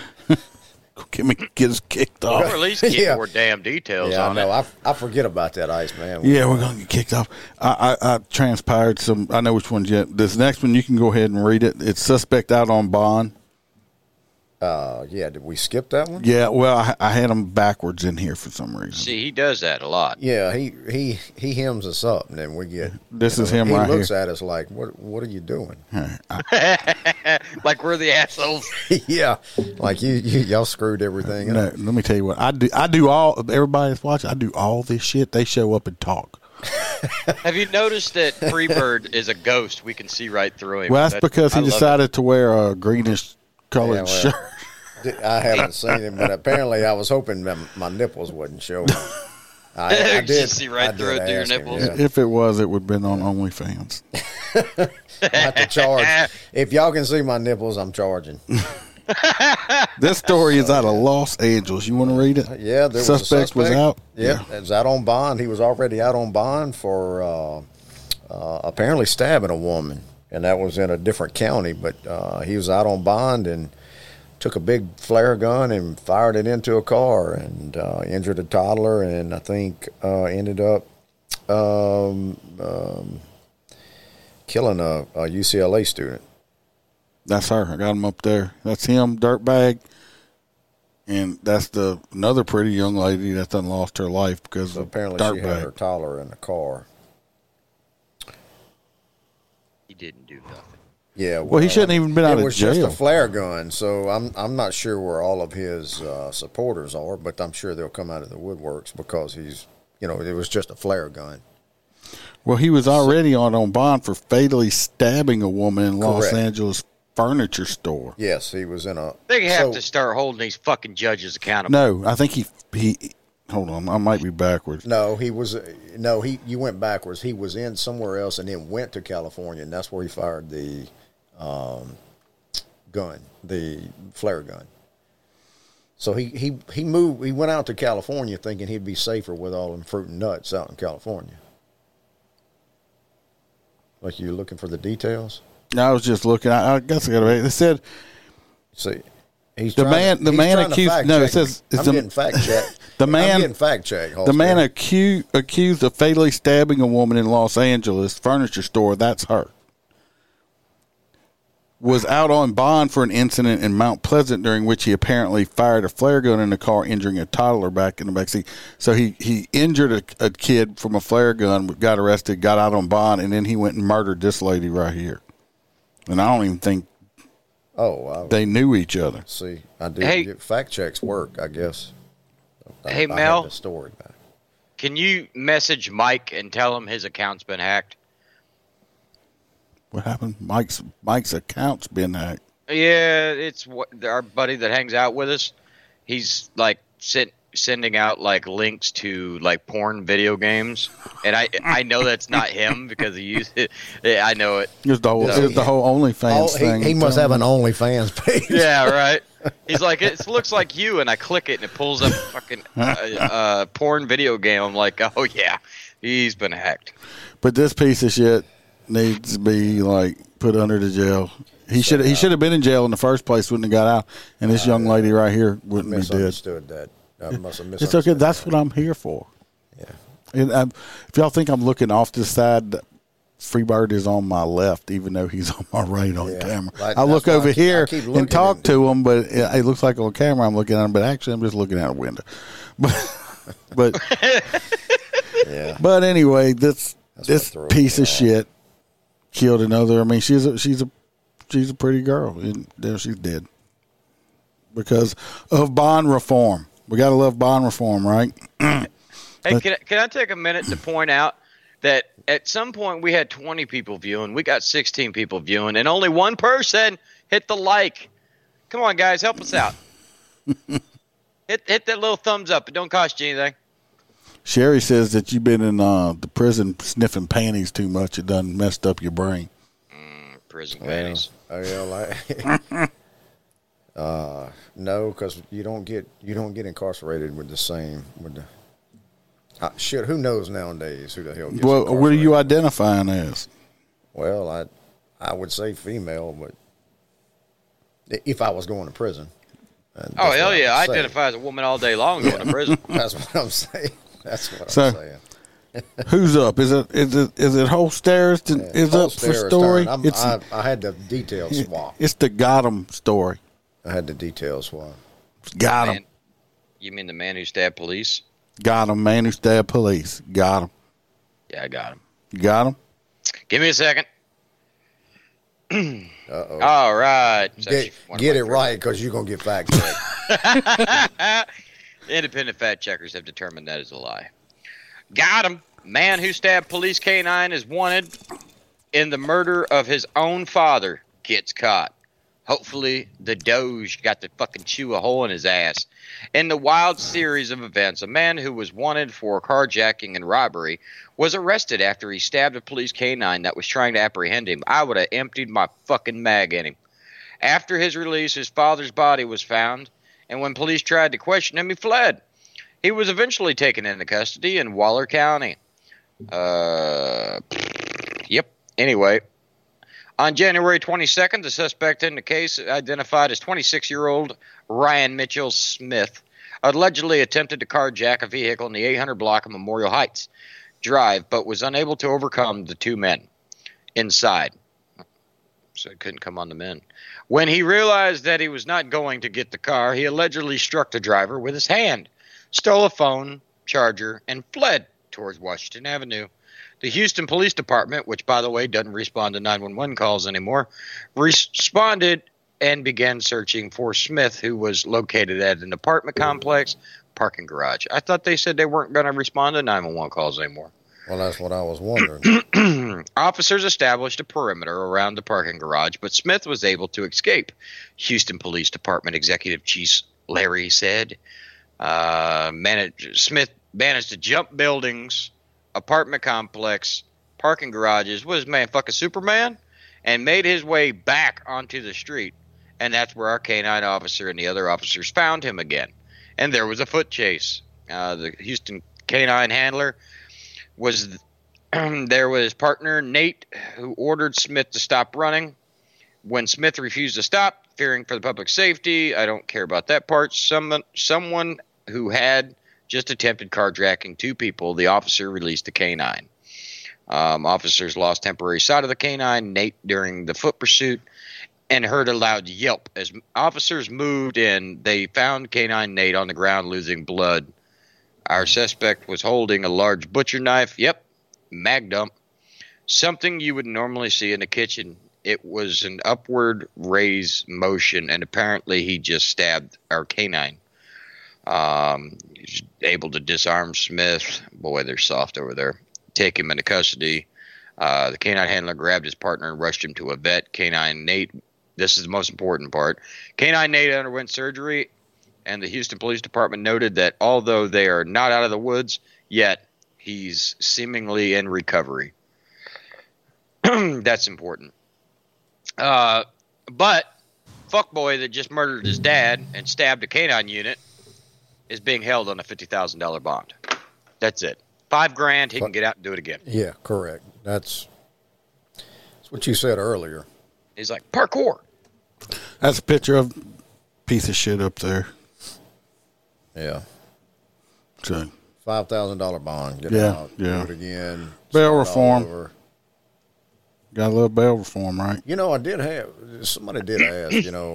Get us kicked Or off. at least get Yeah. more damn details Yeah, I on know. it. I forget about that, Ice Man. Yeah, we're gonna get kicked off. I transpired some. I know which one's yet. This next one, you can go ahead and read it. It's suspect out on bond. Yeah. Did we skip that one? Yeah, well, I had them backwards in here for some reason. See, he does that a lot. Yeah, he hems us up, and then we get. This is him right He looks here. at us like, "What are you doing?" Like we're the assholes. Yeah, like y'all screwed everything No, up. let me tell you what I do. I do all. Everybody that's watching, I do all this shit. They show up and talk. Have you noticed that Freebird is a ghost? We can see right through him. Well, that's because he I love decided to wear a greenish colored Yeah, well, shirt. I haven't seen it, but apparently I was hoping that my nipples wouldn't show. I Just did see right I through did it through your ask him, nipples. yeah. If it was, it would have been on OnlyFans. I have to charge. If y'all can see my nipples, I'm charging. This story is out of Los Angeles. You want to read it? Yeah, there was a Suspect was out. Yeah, it was out on bond. He was already out on bond for apparently stabbing a woman, and that was in a different county. But he was out on bond and took a big flare gun and fired it into a car and injured a toddler, and I think ended up killing a UCLA student. That's her. I got him up there. That's him, dirtbag. And that's another pretty young lady that done lost her life because So of apparently she had her dirtbag. toddler in the car. He didn't do nothing. Yeah, Well, he shouldn't even been out it of was just jail. a flare gun, so I'm not sure where all of his supporters are, but I'm sure they'll come out of the woodworks because he's, it was just a flare gun. Well, he was already on bond for fatally stabbing a woman in Los Correct. Angeles furniture store. Yes, he was in a. They have so- to start holding these fucking judges accountable. No, I think he. Hold on, I might be backwards. No, he was. No, you went backwards. He was in somewhere else and then went to California, and that's where he fired the gun, the flare gun. So he moved. He went out to California thinking he'd be safer with all them fruit and nuts out in California. Like you're looking for the details. I was just looking. I guess I got it. It said See, he's The trying man- the man trying to accused- fact no, it check says- me. it's I'm the- getting fact checked. the man- I'm getting fact checked. the man accused of fatally stabbing a woman in Los Angeles furniture store. That's her. Was out on bond for an incident in Mount Pleasant during which he apparently fired a flare gun in the car, injuring a toddler back in the backseat. So he injured a kid from a flare gun, got arrested, got out on bond, and then he went and murdered this lady right here. And I don't even think Oh, they knew each other. see, I do. Hey. Fact checks work, I guess. Hey, I Mel. have the story back. Can you message Mike and tell him his account's been hacked? What happened? Mike's account's been hacked. Yeah, it's our buddy that hangs out with us. He's like sending out like links to like porn video games, and I know that's not him because he used it. I know it. It was the whole, No. it was the whole OnlyFans thing. He must have an OnlyFans page. Yeah, right. He's like, it looks like you, and I click it and it pulls up fucking porn video game. I'm like, oh yeah, he's been hacked. But this piece of shit needs to be like put under the jail. He should have been in jail in the first place. Wouldn't have got out, and this young lady right here wouldn't be dead. Misunderstood that. I must have It's misunderstood. okay. That's what I'm here for. Yeah. And if y'all think I'm looking off the side, Freebird is on my left, even though he's on my right on Yeah. camera. Like, I look that's why over I here keep looking and talk and- to him, but it looks like on camera I'm looking at him, but actually I'm just looking out a window. But Yeah. But anyway, this what threw piece me of off. shit killed another. I mean, she's a pretty girl, and there she's dead because of bond reform. We got to love bond reform, right? Hey, can I take a minute to point out that at some point we had 20 people viewing, we got 16 people viewing, and only one person hit the like. Come on, guys, help us out. hit that little thumbs up. It don't cost you anything. Sherry says that you've been in the prison sniffing panties too much. It done messed up your brain. Prison panties. No, because you don't get incarcerated with the same shit. Who knows nowadays who the hell gets Well, incarcerated? what are you identifying as? Well, I would say female, but if I was going to prison. Oh, hell yeah. I identify as a woman all day long going to prison. That's what I'm saying. That's what So- I'm saying. Who's up? Is it Holsters? Is up for Holster's story? turn. I had the detail swap. It's the Gotham story. I had the detail swap. Got him. Man, you mean the man who stabbed police? Got him. Man who stabbed police. Got him. Yeah, I got him. You got him? Give me a second. Uh-oh. All right. Get it right, because you're going to get fact checked. Independent fact checkers have determined that is a lie. Got him. Man who stabbed police canine is wanted in the murder of his own father gets caught. Hopefully, the Doge got to fucking chew a hole in his ass. In the wild series of events, a man who was wanted for carjacking and robbery was arrested after he stabbed a police canine that was trying to apprehend him. I would have emptied my fucking mag at him. After his release, his father's body was found, and when police tried to question him, he fled. He was eventually taken into custody in Waller County. Yep. Anyway, on January 22nd, the suspect in the case, identified as 26-year-old Ryan Mitchell Smith, allegedly attempted to carjack a vehicle in the 800 block of Memorial Heights Drive, but was unable to overcome the two men inside. So it couldn't come on the men. When he realized that he was not going to get the car, he allegedly struck the driver with his hand, stole a phone, charger, and fled towards Washington Avenue. The Houston Police Department, which, by the way, doesn't respond to 911 calls anymore, responded and began searching for Smith, who was located at an apartment complex parking garage. I thought they said they weren't going to respond to 911 calls anymore. Well, that's what I was wondering. Officers established a perimeter around the parking garage, but Smith was able to escape. Houston Police Department Executive Chief Larry said Smith managed to jump buildings, apartment complex, parking garages, was man fucking Superman, and made his way back onto the street. And that's where our canine officer and the other officers found him again. And there was a foot chase. The Houston canine handler was there with his partner, Nate, who ordered Smith to stop running. When Smith refused to stop, fearing for the public safety, I don't care about that part, someone who had just attempted carjacking two people, the officer released the canine. Officers lost temporary sight of the canine, Nate, during the foot pursuit, and heard a loud yelp. As officers moved in, they found canine Nate on the ground losing blood. Our suspect was holding a large butcher knife. Yep, mag dump. Something you would normally see in the kitchen. It was an upward raised motion, and apparently he just stabbed our canine. He's able to disarm Smith. Boy, they're soft over there. Take him into custody. The canine handler grabbed his partner and rushed him to a vet. Canine Nate, this is the most important part. Canine Nate underwent surgery, and the Houston Police Department noted that although they are not out of the woods yet, he's seemingly in recovery. That's important. But fuckboy that just murdered his dad and stabbed a canine unit is being held on a $50,000 bond. That's it. $5,000, he can get out and do it again. Yeah, correct. That's what you said earlier. He's like, parkour. That's a picture of piece of shit up there. Yeah. So $5,000 bond. Get Yeah, out. yeah. Do it again. Bail Start all reform. over. Got a little bail reform, right? You know, somebody did ask,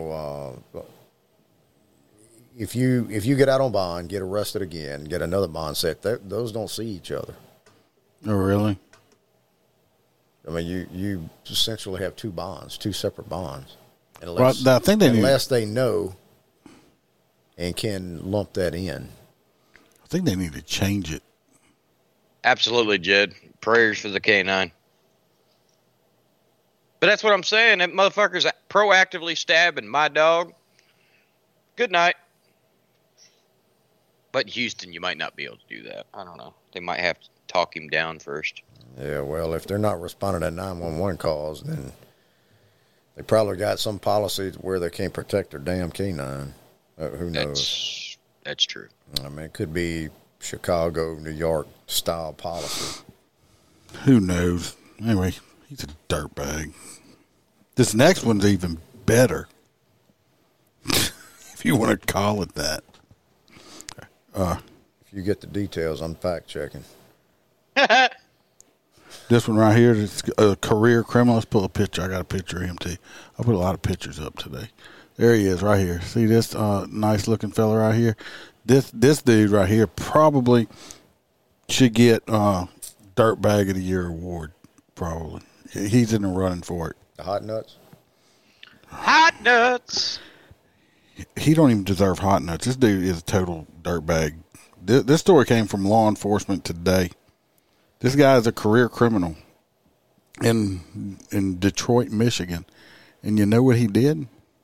if you get out on bond, get arrested again, get another bond set, those don't see each other. Oh, really? I mean, you essentially have two separate bonds. Unless, I think unless they know and can lump that in. I think they need to change it. Absolutely, Jed. Prayers for the canine. But that's what I'm saying. That motherfucker's proactively stabbing my dog. Good night. But in Houston, you might not be able to do that. I don't know. They might have to talk him down first. Yeah, well, if they're not responding to 911 calls, then they probably got some policy where they can't protect their damn canine. Who knows? That's true. I mean, it could be Chicago, New York style policy. Who knows? Anyway, he's a dirtbag. This next one's even better, if you want to call it that. If you get the details, I'm fact checking. This one right here is a career criminal. Let's pull a picture. I got a picture of him too. I put a lot of pictures up today. There he is right here. See this nice looking fella right here? This dude right here probably should get Dirtbag of the Year award. Probably. He's in the running for it. The Hot Nuts? Hot Nuts! He don't even deserve Hot Nuts. This dude is a total dirtbag. This story came from Law Enforcement Today. This guy is a career criminal in Detroit, Michigan. And you know what he did?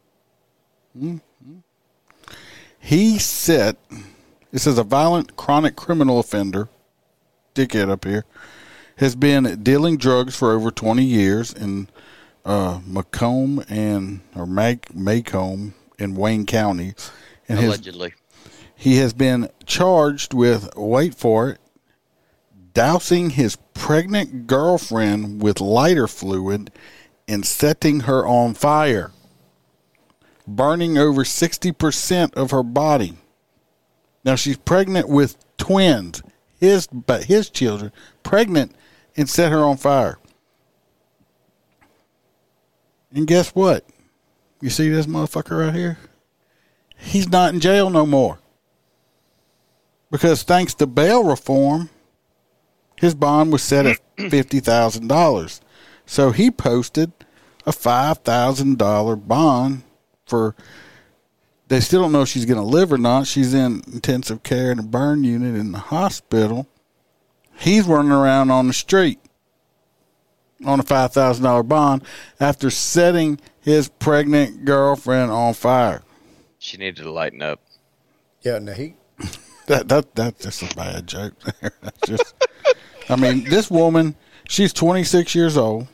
He said, this is a violent chronic criminal offender, dickhead up here, has been dealing drugs for over 20 years in Macomb in Wayne County. And Allegedly. He has been charged with, wait for it, dousing his pregnant girlfriend with lighter fluid and setting her on fire, burning over 60% of her body. Now, she's pregnant with twins, his children, pregnant, and set her on fire. And guess what? You see this motherfucker right here? He's not in jail no more. Because thanks to bail reform, his bond was set at $50,000. So he posted a $5,000 bond for, they still don't know if she's going to live or not. She's in intensive care in a burn unit in the hospital. He's running around on the street on a $5,000 bond after setting his pregnant girlfriend on fire. She needed to lighten up. Yeah, in the heat. That's just a bad joke there. That's just, I mean, this woman, she's 26 years old,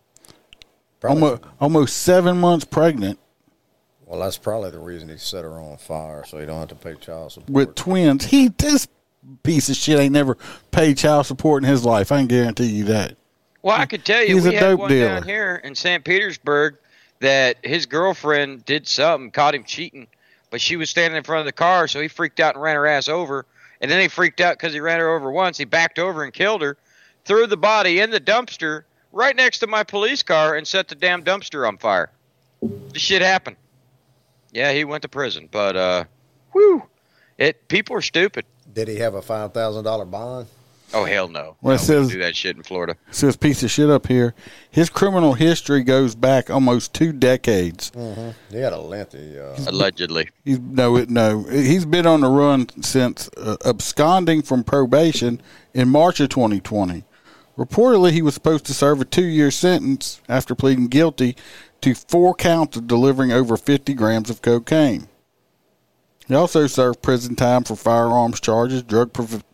almost 7 months pregnant. Well, that's probably the reason he set her on fire, so he don't have to pay child support. With twins. This piece of shit ain't never paid child support in his life. I can guarantee you that. Well, I could tell you, He's we a had dope one dealer. down here in St. Petersburg that his girlfriend did something, caught him cheating, but she was standing in front of the car, so he freaked out and ran her ass over. And then he freaked out because he ran her over once. He backed over and killed her, threw the body in the dumpster right next to my police car, and set the damn dumpster on fire. This shit happened. Yeah, he went to prison, but people are stupid. Did he have a $5,000 bond? Oh, hell no. Well, it No, we says- don't do that shit in Florida. Says piece of shit up here. His criminal history goes back almost 2 decades. Mm-hmm. He had a lengthy... Allegedly. He's been on the run since absconding from probation in March of 2020. Reportedly, he was supposed to serve a 2-year sentence after pleading guilty to 4 counts of delivering over 50 grams of cocaine. He also served prison time for firearms charges, drug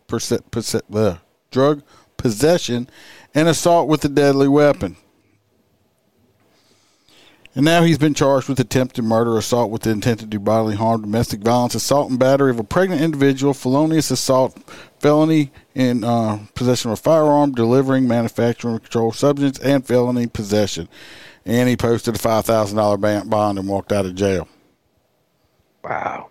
possession, and assault with a deadly weapon. And now he's been charged with attempted murder, assault with the intent to do bodily harm, domestic violence, assault and battery of a pregnant individual, felonious assault, felony in possession of a firearm, delivering, manufacturing, controlled substance, and felony possession. And he posted a $5,000 bond and walked out of jail. Wow.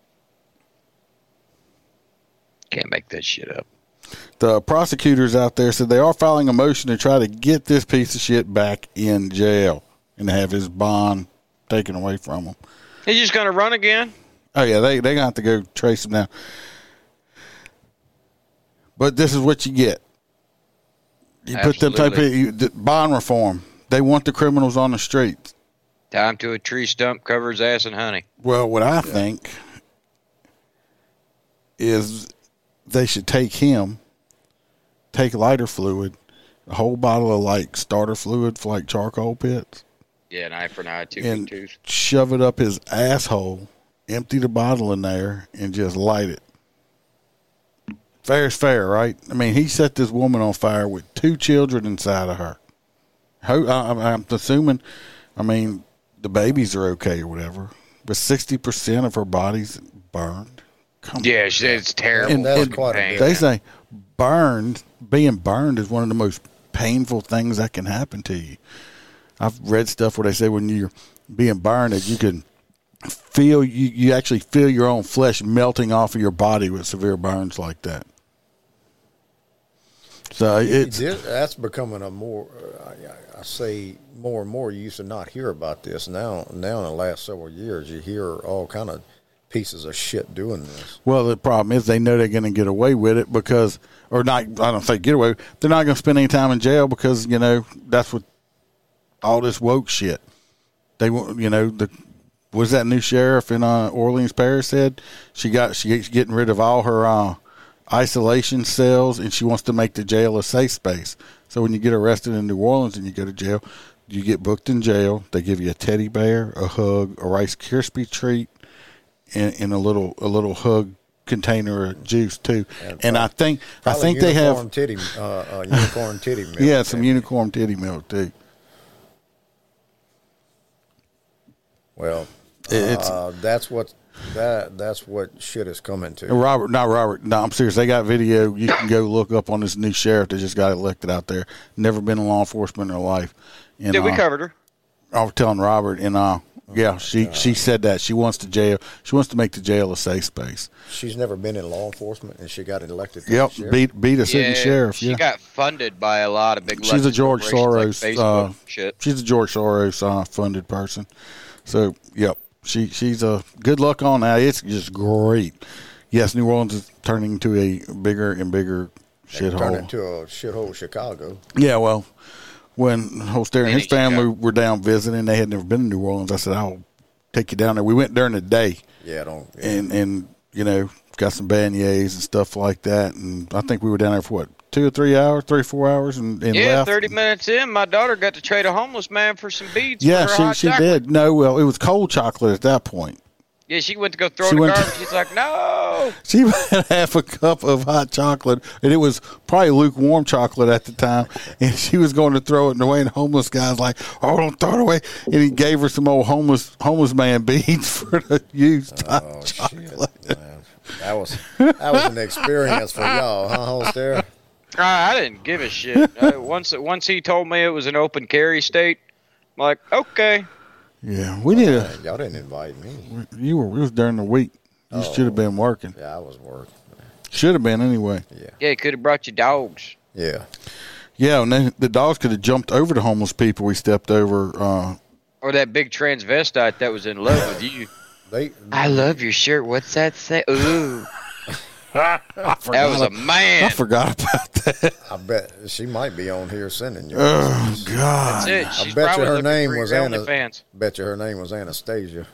Can't make that shit up. The prosecutors out there said they are filing a motion to try to get this piece of shit back in jail and have his bond taken away from him. He's just going to run again? Oh, yeah, they're going to have to go trace him down. But this is what you get. You put them type of bond reform. They want the criminals on the streets. Time to a tree stump, cover his ass in honey. Well, what I think is they should take lighter fluid, a whole bottle of like starter fluid for like charcoal pits, Yeah, an eye for an eye, tooth and for tooth. shove it up his asshole, empty the bottle in there, and just light it. Fair is fair, right? I mean, he set this woman on fire with 2 children inside of her. I'm assuming, I mean, the babies are okay or whatever, but 60% of her body's burned. Come Yeah, it's terrible. And, That's and quite a bit. they say being burned is one of the most painful things that can happen to you. I've read stuff where they say when you're being burned that you can feel, you actually feel your own flesh melting off of your body with severe burns like that. So That's becoming a more, I say more and more. You used to not hear about this. Now in the last several years, you hear all kind of pieces of shit doing this. well, the problem is they know they're going to get away with it because, or not, I don't say get away. They're not going to spend any time in jail because, you know, that's what all this woke shit. They want, you know, was that new sheriff in Orleans Parish said she's getting rid of all her isolation cells and she wants to make the jail a safe space. So when you get arrested in New Orleans and you go to jail, you get booked in jail. They give you a teddy bear, a hug, a Rice Krispie treat, and a little hug container of juice too. And I think they have unicorn titty milk. Yeah, some unicorn titty milk too. Well, It's that's what shit is coming to. Robert. No, I'm serious. They got video. You can go look up on this new sheriff that just got elected out there. Never been in law enforcement in her life. And, we covered her. I was telling Robert, and yeah, she said that she wants to make the jail a safe space. She's never been in law enforcement, and she got elected. Yep, sheriff. beat a city sheriff. She Yeah, got funded by a lot of big. she's a leftist George corporations Soros. like Facebook shit. She's a George Soros funded person. So yep, she's a good luck on that. It's just great. Yes, New Orleans is turning into a bigger and bigger Turned shithole. into a shithole Chicago. Yeah, well, when Holster and his family Chicago. were down visiting, they had never been to New Orleans. I said, I'll take you down there. We went during the day. Yeah, And you know, got some beignets and stuff like that. And I think we were down there for what, 2 or 3 hours, 3 or 4 hours, and Yeah, left. 30 minutes in, my daughter got to trade a homeless man for some beads. Yeah, for her hot she chocolate. did. No, well, it was cold chocolate at that point. Yeah, she went to go throw She it in the went to- garbage. She's like, no. She had half a cup of hot chocolate, and it was probably lukewarm chocolate at the time. And she was going to throw it away, and the homeless guy's like, "Oh, don't throw it away!" And he gave her some old homeless man beads for the used hot chocolate. Shit, man. That was an experience for y'all, huh, Holster? I didn't give a shit. Once he told me it was an open carry state, I'm like, okay. Yeah, we need a. Y'all didn't invite me. It was during the week. You should have been working. Yeah, I was working. Should have been anyway. Yeah, he could have brought you dogs. Yeah. Yeah, and then the dogs could have jumped over the homeless people we stepped over. Or that big transvestite that was in love with you. I love your shirt. What's that say? Ooh. That was a man. I forgot about that. I bet she might be on here sending you. Oh God! That's it. She's I bet you probably her looking name for was your Anna. OnlyFans. Bet you her name was Anastasia.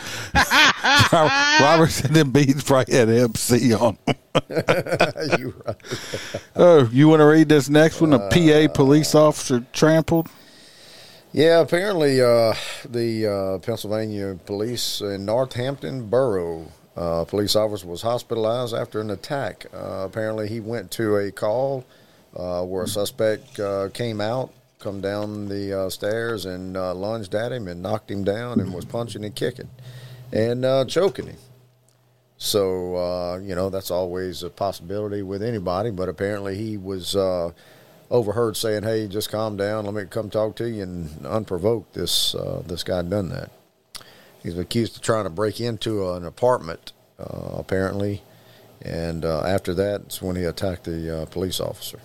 Robert said them beads probably had MC on them. You right. Oh, you want to read this next one? A PA police officer trampled. Yeah, apparently the Pennsylvania police in Northampton Borough police officer was hospitalized after an attack. Apparently he went to a call where a suspect come down the stairs and lunged at him and knocked him down and was punching and kicking and choking him. So, that's always a possibility with anybody, but apparently he was overheard saying, "Hey, just calm down. Let me come talk to you." And unprovoked, this guy done that. He's accused of trying to break into an apartment, apparently, and after that, it's when he attacked the police officer.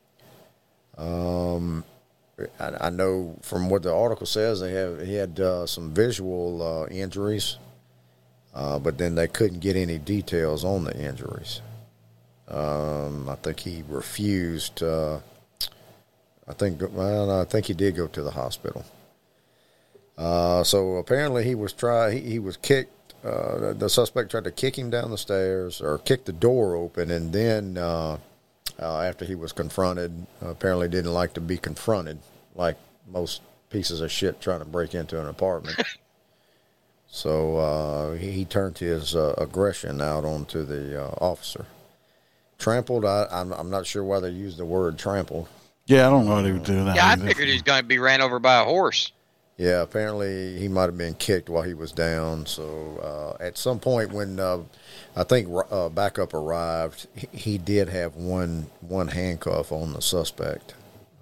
I know from what the article says, he had some visual injuries, but then they couldn't get any details on the injuries. I think he refused I think he did go to the hospital. So apparently he was kicked. The suspect tried to kick him down the stairs or kick the door open, and then after he was confronted, apparently didn't like to be confronted like most pieces of shit trying to break into an apartment. So he turned his aggression out onto the officer. Trampled. I'm not sure why they used the word trampled. Yeah, I don't know what he was doing. Yeah, I figured he was going to be ran over by a horse. Yeah, apparently he might have been kicked while he was down. So at some point when I think backup arrived, he did have one handcuff on the suspect.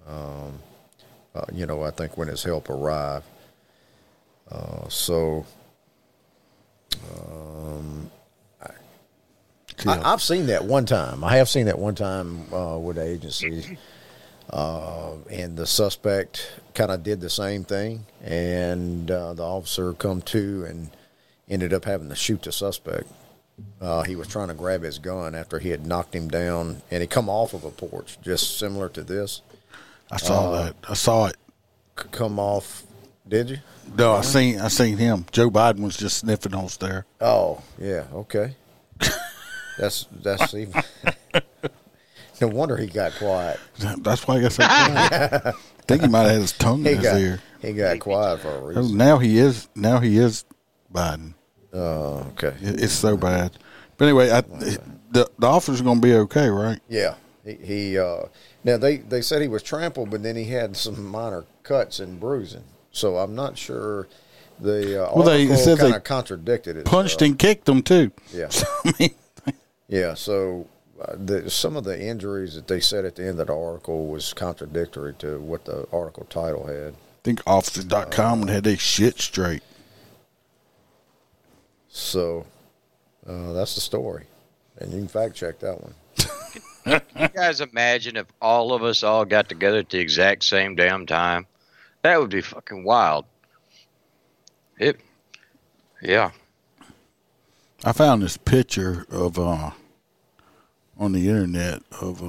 I think when his help arrived. I've seen that one time. I have seen that one time with the agency. And the suspect kind of did the same thing, and the officer come to and ended up having to shoot the suspect. He was trying to grab his gun after he had knocked him down, and he come off of a porch, just similar to this. I saw that. I saw it. Come off, did you? No, I seen him. Joe Biden was just sniffing holes there. Oh, yeah, okay. That's even... No wonder he got quiet. That's why I guess I think he might have had his tongue in his ear. He got quiet for a reason. Oh, now he is Biden. Oh, okay. It's so bad. But anyway, the officer's going to be okay, right? Yeah. He now they said he was trampled, but then he had some minor cuts and bruising. So I'm not sure. The article kind of contradicted it. Punched and kicked him too. Yeah. So, I mean, yeah. So some of the injuries that they said at the end of the article was contradictory to what the article title had. I think officers.com had their shit straight. So that's the story, and you can fact check that one. You guys imagine if all of us all got together at the exact same damn time? That would be fucking wild. Yeah. I found this picture of on the internet of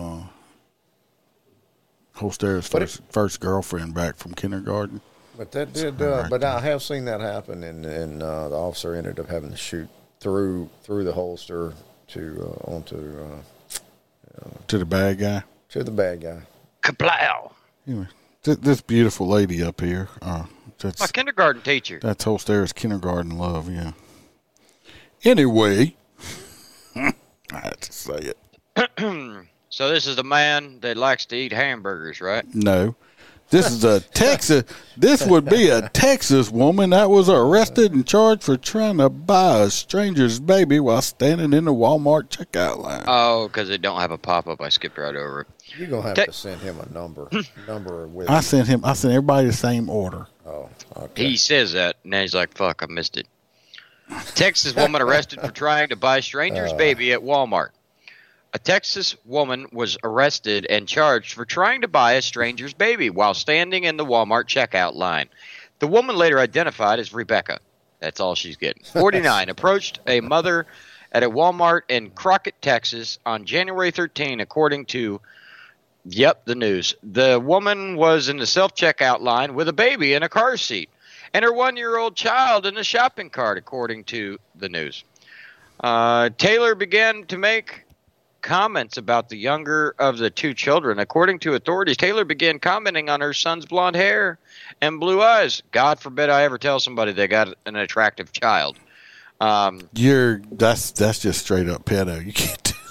Holster's first girlfriend back from kindergarten. But that did. But I have seen that happen, and the officer ended up having to shoot through the holster onto the bad guy. To the bad guy. Kablow. Anyway, this beautiful lady up here. That's my kindergarten teacher. That's Holster's kindergarten love. Yeah. Anyway, I had to say it. So this is the man that likes to eat hamburgers, right? No. This is a Texas. This would be a Texas woman that was arrested and charged for trying to buy a stranger's baby while standing in the Walmart checkout line. Oh, because they don't have a pop-up. I skipped right over it. You're going to have to send him a number with I sent everybody the same order. Oh, okay. He says that, and then he's like, fuck, I missed it. Texas woman arrested for trying to buy stranger's baby at Walmart. A Texas woman was arrested and charged for trying to buy a stranger's baby while standing in the Walmart checkout line. The woman, later identified as Rebecca, that's all she's getting, 49, approached a mother at a Walmart in Crockett, Texas on January 13, according to, the news. The woman was in the self-checkout line with a baby in a car seat and her 1-year-old child in the shopping cart, according to the news. Taylor began to make comments about the younger of the two children. According to authorities, Taylor began commenting on her son's blonde hair and blue eyes. God forbid I ever tell somebody they got an attractive child. That's just straight up pedo. You can't do that.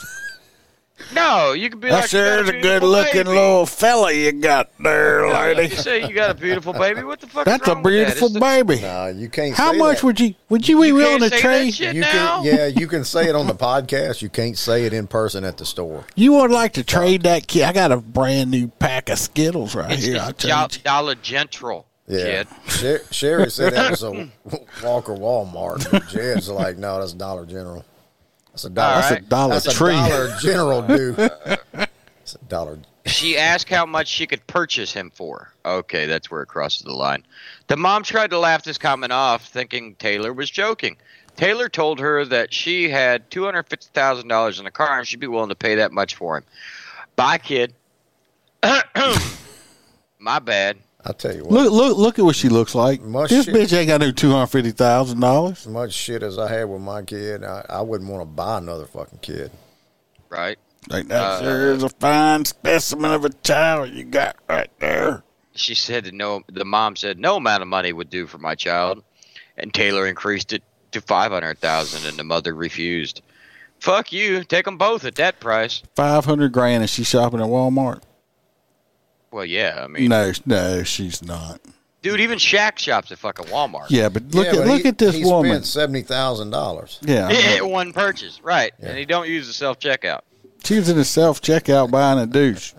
No, you can be like, sure is a good looking little fella you got there, lady. You say you got a beautiful baby. What the fuck? That's a beautiful baby. No, you can't. How say much that. would you be willing to say trade? that shit You now? you can say it on the podcast. You can't say it in person at the store. You would like to trade that kid? I got a brand new pack of Skittles right It's here. I'll just trade you. Dollar General. Yeah, Kid. Sherry said that was a Walker Walmart. But Jed's like, no, that's Dollar General. That's a dollar. All That's a Dollar That's Tree. a Dollar General, dude. It's a dollar. She asked how much she could purchase him for. Okay, that's where it crosses the line. The mom tried to laugh this comment off, thinking Taylor was joking. Taylor told her that she had $250,000 in the car and she'd be willing to pay that much for him. Bye, kid. My bad. I tell you what. Look at what she looks like. This shit. bitch ain't got no $250,000. As much shit as I had with my kid, I wouldn't want to buy another fucking kid. Right. Like that sure is a fine specimen of a child you got right there. She said that the mom said no amount of money would do for my child, and Taylor increased it to $500,000, and the mother refused. Fuck you, take them both at that price. $500,000 and she's shopping at Walmart. Well, yeah, I mean, No, she's not. dude, even Shaq shops at fucking Walmart. Yeah, but look at this he woman. Spent $70,000. Yeah, One purchase, right? And he don't use the self checkout. she was in a self checkout buying a douche.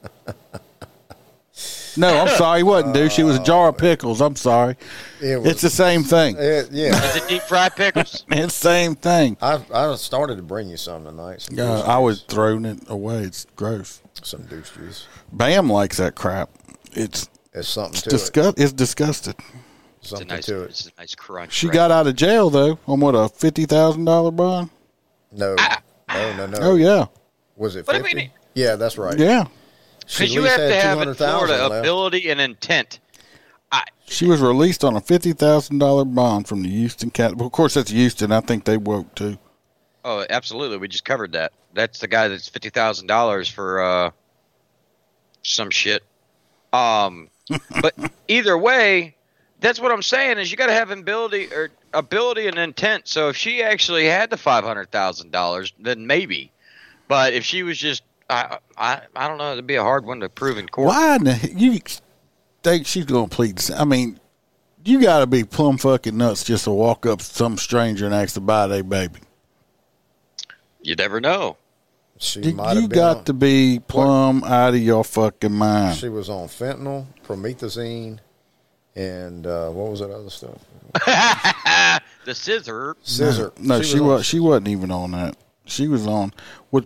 No, I'm sorry, he wasn't douche. It was a jar of pickles. I'm sorry. It's the same thing. Yeah. Is it deep fried pickles? It's the same thing. I started to bring you some tonight. Some douche I was juice. throwing it away. It's gross. Some douche juice. Bam likes that crap. It's something to it. It's disgusted. Something It's to it. It's a nice crunch. She right? got out of jail though on what, a $50,000 bond? No. No. Oh yeah, Was it But I 50? mean, Yeah, that's right. yeah. She because at you least have to had have in 200,000 Florida left. ability and intent. She was released on a $50,000 bond from the Houston Cat. Well, of course, that's Houston. I think they woke too. Oh, absolutely. We just covered that. That's the guy that's $50,000 for some shit. But either way, that's what I'm saying is you got to have ability and intent. So if she actually had the $500,000, then maybe. But if she was just, I don't know. It'd be a hard one to prove in court. Why in the you think she's gonna plead? I mean, you got to be plumb fucking nuts just to walk up to some stranger and ask to buy their baby. You never know. She might You have been got on, to be plumb out of your fucking mind. She was on fentanyl, promethazine, and what was that other stuff? The scissor. Scissor. No, she on- wasn't even on that. She was on what?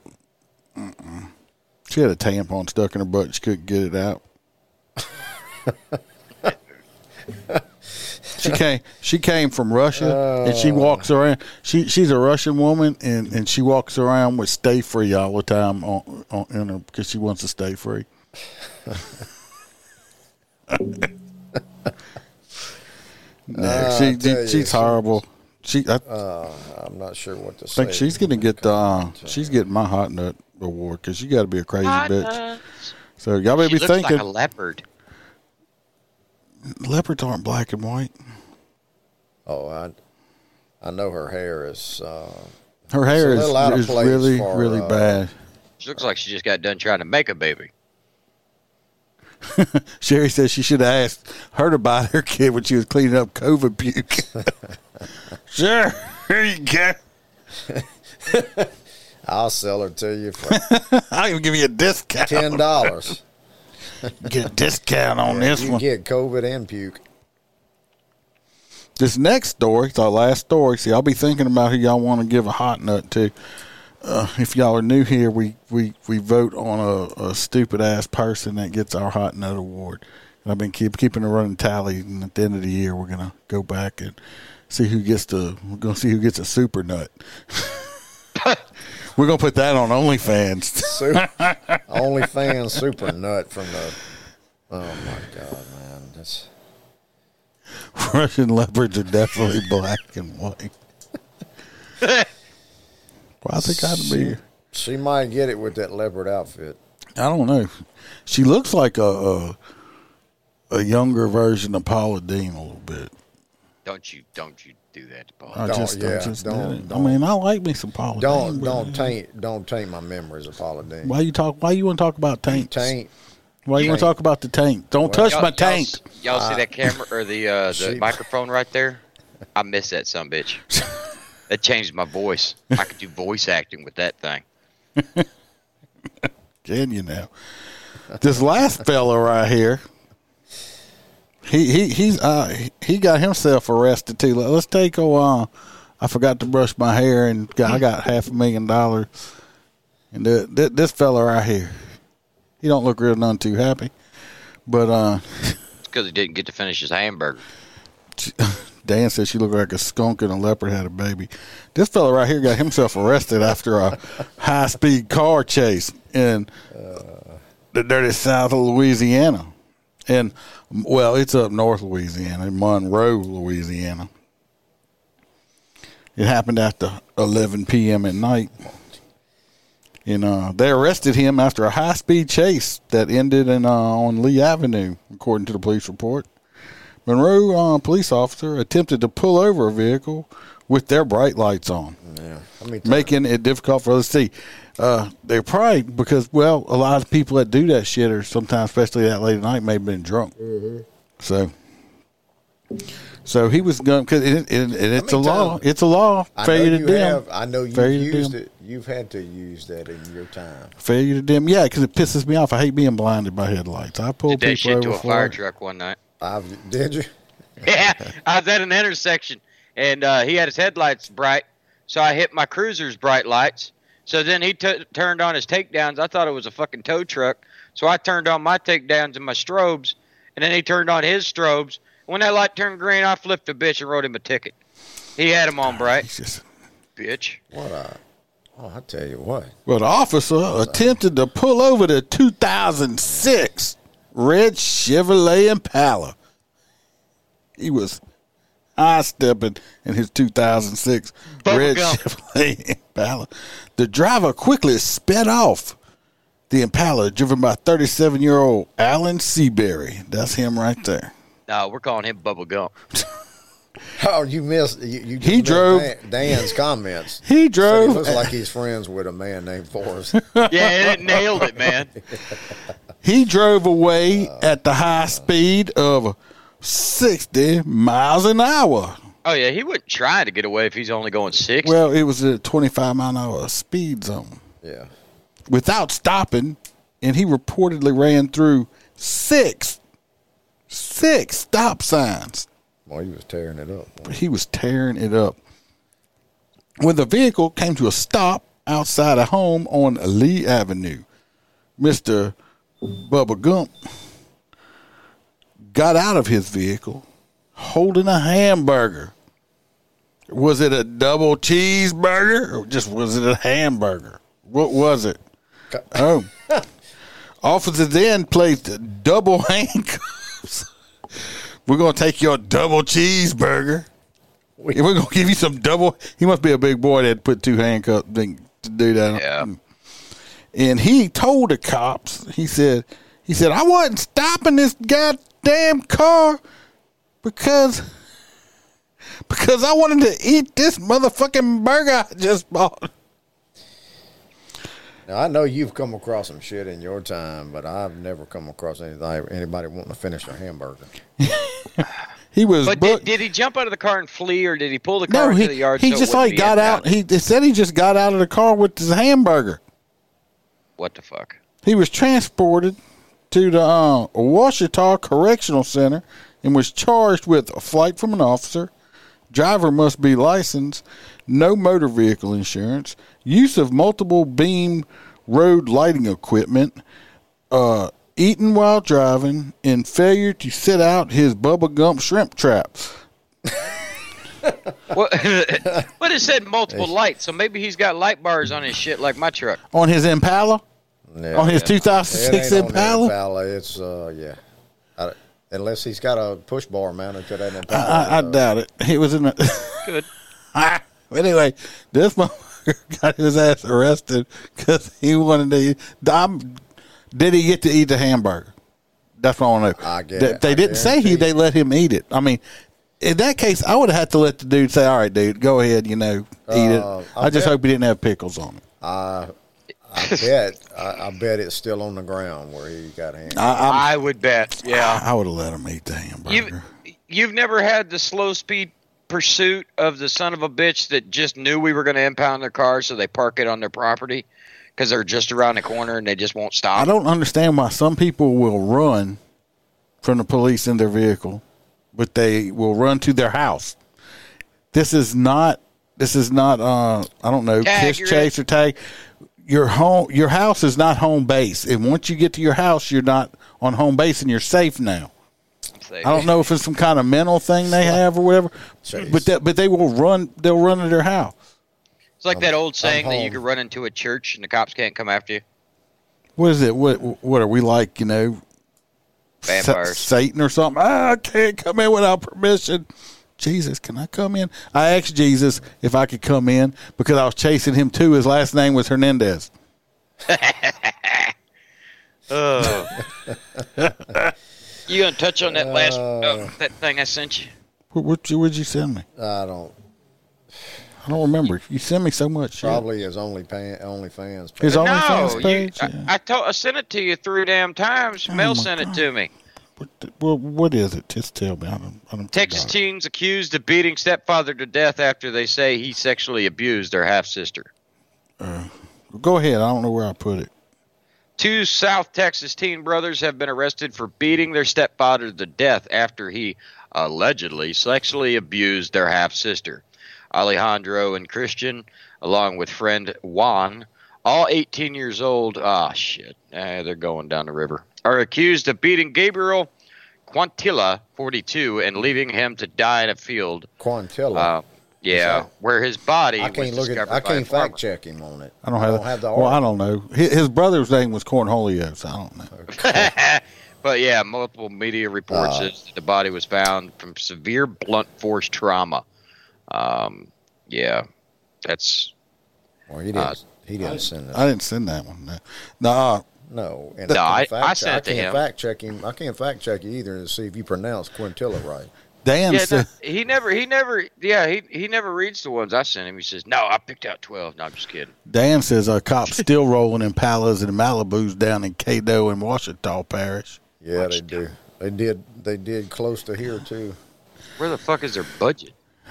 She had a tampon stuck in her butt. She couldn't get it out. She came from Russia, and she walks around. She's a Russian woman, and she walks around with "Stay Free" all the time in her because she wants to stay free. She's horrible. I'm not sure what to say. I think she's gonna get she's getting my hot nut award because you got to be a crazy bitch. So y'all better She be looks thinking. like a leopard. Leopards aren't black and white. Oh, I know her hair is. Her hair It's a little out of is place really for, really bad. She looks like she just got done trying to make a baby. Sherry says she should have asked her to buy her kid when she was cleaning up COVID puke. Sure, here you go. I'll sell her to you for I'll even give you a discount. $10. Get a discount on this You one. get COVID and puke. This next story, it's our last story. See, I'll be thinking about who y'all want to give a hot nut to. If y'all are new here, we vote on a stupid ass person that gets our hot nut award. And I've been keeping a running tally. And at the end of the year, we're gonna go back and see who gets a super nut. We're gonna put that on OnlyFans. OnlyFans super nut from the. Oh my god, man! That's Russian leopards are definitely black and white. Well, I think I'd be. she might get it with that leopard outfit. I don't know. She looks like a younger version of Paula Deen a little bit. Don't you do that to Paul. I Don't- just yeah, did don't- it. I don't. mean, I like me some Paula Deen. Don't but- taint my memories of Paula Deen. Why you want to talk about taints? Taint. Why you want to talk about the taint? Don't touch my taint. Y'all see that camera or the She- microphone right there? I miss that sumbitch. That changed my voice. I could do voice acting with that thing. Can you now? This last fella right here, he got himself arrested too. Let's take I forgot to brush my hair and I got $500,000. And this fella right here, he don't look real none too happy, but It's because he didn't get to finish his hamburger. Dan said she looked like a skunk and a leopard had a baby. This fella right here got himself arrested after a high-speed car chase in the dirty south of Louisiana. And, well, it's up north Louisiana, in Monroe, Louisiana. It happened after 11 p.m. at night. And they arrested him after a high-speed chase that ended on Lee Avenue, according to the police report. Monroe police officer attempted to pull over a vehicle with their bright lights on, making it difficult for others to see. They're probably because, well, a lot of people that do that shit are sometimes, especially that late at night, may have been drunk. Mm-hmm. So he was going because it's a law. It's a law. Failure to dim. I know you've used it. You've had to use that in your time. Failure to dim. Yeah, because it pisses me off. I hate being blinded by headlights. I pull people over. Did that shit to a fire truck one night. Did you? Yeah, I was at an intersection, and he had his headlights bright, so I hit my cruiser's bright lights. So then he turned on his takedowns. I thought it was a fucking tow truck, so I turned on my takedowns and my strobes, and then he turned on his strobes. When that light turned green, I flipped the bitch and wrote him a ticket. He had him on bright. Bitch. I tell you what. Well, the officer attempted to pull over the 2006 red Chevrolet Impala. He was high-stepping in his 2006 red Chevrolet Impala. The driver quickly sped off the Impala, driven by 37-year-old Alan Seabury. That's him right there. No, we're calling him Bubba Gump. Oh, you missed. He drove Dan's comments. He drove. He looks like he's friends with a man named Forrest. Yeah, it nailed it, man. He drove away at the high speed of 60 miles an hour. Oh, yeah, he wasn't trying to get away if he's only going 60. Well, it was a 25-mile-an-hour speed zone. Yeah. Without stopping, and he reportedly ran through six stop signs. Well, he was tearing it up. He was tearing it up. When the vehicle came to a stop outside a home on Lee Avenue, Mr. Bubba Gump got out of his vehicle holding a hamburger. Was it a double cheeseburger or just was it a hamburger? What was it? Oh. Officers then placed double handcuffs. We're going to take your double cheeseburger. We're going to give you some double. He must be a big boy that put two handcuffs to do that. Yeah. And he told the cops, he said, I wasn't stopping this goddamn car because I wanted to eat this motherfucking burger I just bought. Now, I know you've come across some shit in your time, but I've never come across anybody wanting to finish their hamburger. He was. But did he jump out of the car and flee, or did he pull the car into the yard? He just like got out. He said he just got out of the car with his hamburger. What the fuck? He was transported to the Ouachita Correctional Center and was charged with a flight from an officer. Driver must be licensed, no motor vehicle insurance, use of multiple beam road lighting equipment, eating while driving, and failure to set out his Bubba Gump shrimp trap. But it said multiple lights, so maybe he's got light bars on his shit like my truck. On his Impala? Yeah, on his 2006 Impala? Impala? It's, yeah. Unless he's got a push bar mounted to that Impala. I doubt it. He was in a... Good. Anyway, this motherfucker got his ass arrested because he wanted to... Did he get to eat the hamburger? That's what I want to know. They didn't say they let him eat it. I mean, in that case, I would have had to let the dude say, all right, dude, go ahead, eat it. I just hope he didn't have pickles on it. I bet it's still on the ground where he got handed. I would bet, yeah. I would have let him eat the hamburger. You've never had the slow speed pursuit of the son of a bitch that just knew we were going to impound their car, so they park it on their property because they're just around the corner and they just won't stop? I don't understand why some people will run from the police in their vehicle, but they will run to their house. This is not I don't know, kiss, chase, or tag. Your house is not home base. And once you get to your house, you're not on home base and you're safe now. I don't know if it's some kind of mental thing they have or whatever, but they will run. They'll run to their house. It's like that old saying that you can run into a church and the cops can't come after you. What is it? What are we like? Vampires. Satan or something. I can't come in without permission. Jesus, can I come in? I asked Jesus if I could come in because I was chasing him too. His last name was Hernandez. Oh. You gonna touch on that last that thing I sent you? What'd you send me? I don't. I don't remember. You send me so much shit. Probably his OnlyFans. His No, OnlyFans page? I sent it to you 3 damn times. Mel sent it to me. What is it? Just tell me. I don't Texas forgot. teens accused of beating stepfather to death after they say he sexually abused their half-sister. Go ahead. I don't know where I put it. 2 South Texas teen brothers have been arrested for beating their stepfather to death after he allegedly sexually abused their half-sister. Alejandro and Christian, along with friend Juan, all 18 years old, they're going down the river, are accused of beating Gabriel Quantilla, 42, and leaving him to die in a field. Quantilla. Where his body I was can't look at. discovered I by a can't farmer. fact check him on it. I don't have the. Well, I don't know. His brother's name was Cornholio, so I don't know. But yeah, multiple media reports says that the body was found from severe blunt force trauma. That's. Well, he didn't. He didn't send that. I didn't send that one. No. No, and No, I fact- sent it to can't him. Fact check him. I can't fact check you either to see if you pronounce Quintilla right. Dan Yeah, said, he never reads the ones I sent him. He says, "No, I picked out 12." No, I'm just kidding. Dan says a cop's still rolling Impalas and Malibus down in Cato and Washita Parish. Yeah, they do. They did. They did close to here too. Where the fuck is their budget?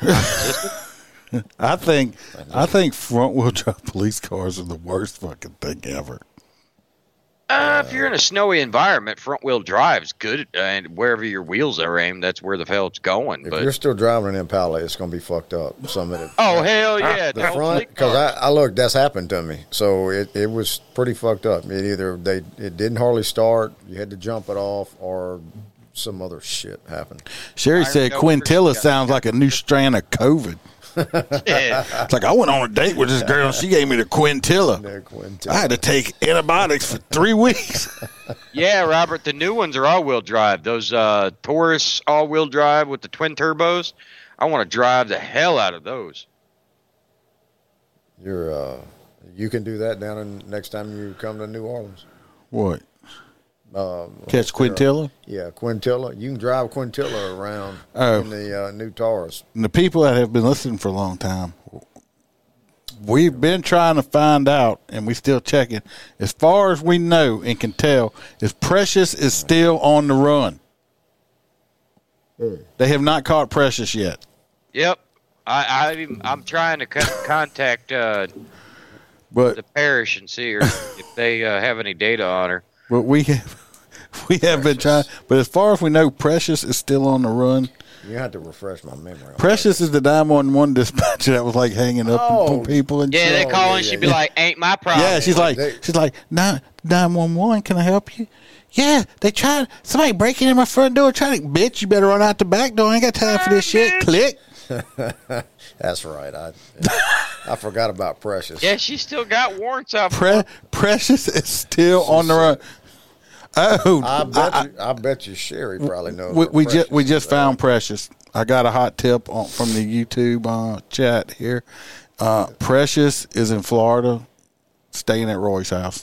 I think front wheel drive police cars are the worst fucking thing ever. If you're in a snowy environment, front wheel drive's good, and wherever your wheels are aimed, that's where the hell it's going. If But you're still driving an Impala, it's going to be fucked up. Some of it. oh hell yeah, The front, because I looked, that's happened to me. So it was pretty fucked up. It didn't hardly start. You had to jump it off, or some other shit happened. Sherry said know Quintilla Chris- sounds like a new strand of COVID. yeah. It's like I went on a date with this girl and she gave me the Quintilla. There, Quintilla. I had to take antibiotics for 3 weeks. Yeah, Robert, the new ones are all-wheel drive. Those Taurus all-wheel drive with the twin turbos, I want to drive the hell out of those. You can do that down in next time you come to New Orleans. What? Catch Quintilla? Yeah, Quintilla. You can drive Quintilla around Oh. in the new Taurus. And the people that have been listening for a long time, we've been trying to find out, and we still checking. As far as we know and can tell, is Precious is still on the run. They have not caught Precious yet. Yep. I'm trying to contact But the parish and see if they have any data on her. but we have been trying. But as far as we know, Precious is still on the run. You have to refresh my memory. on Precious is the 911 dispatcher that was like hanging up Oh. on people and Yeah, shit. they call yeah, and she'd yeah, be yeah. like, "Ain't my problem." Yeah, she's like 911. Can I help you? Yeah, they tried. Somebody breaking in my front door. Trying to, bitch. You better run out the back door. I ain't got time for this shit. Click. that. That's right. I forgot about Precious. Yeah, she still got warrants out for Precious is still on the run. Oh, I bet you Sherry probably knows. we where we Precious just is found Precious. I got a hot tip from the YouTube chat here. Precious is in Florida, staying at Roy's house.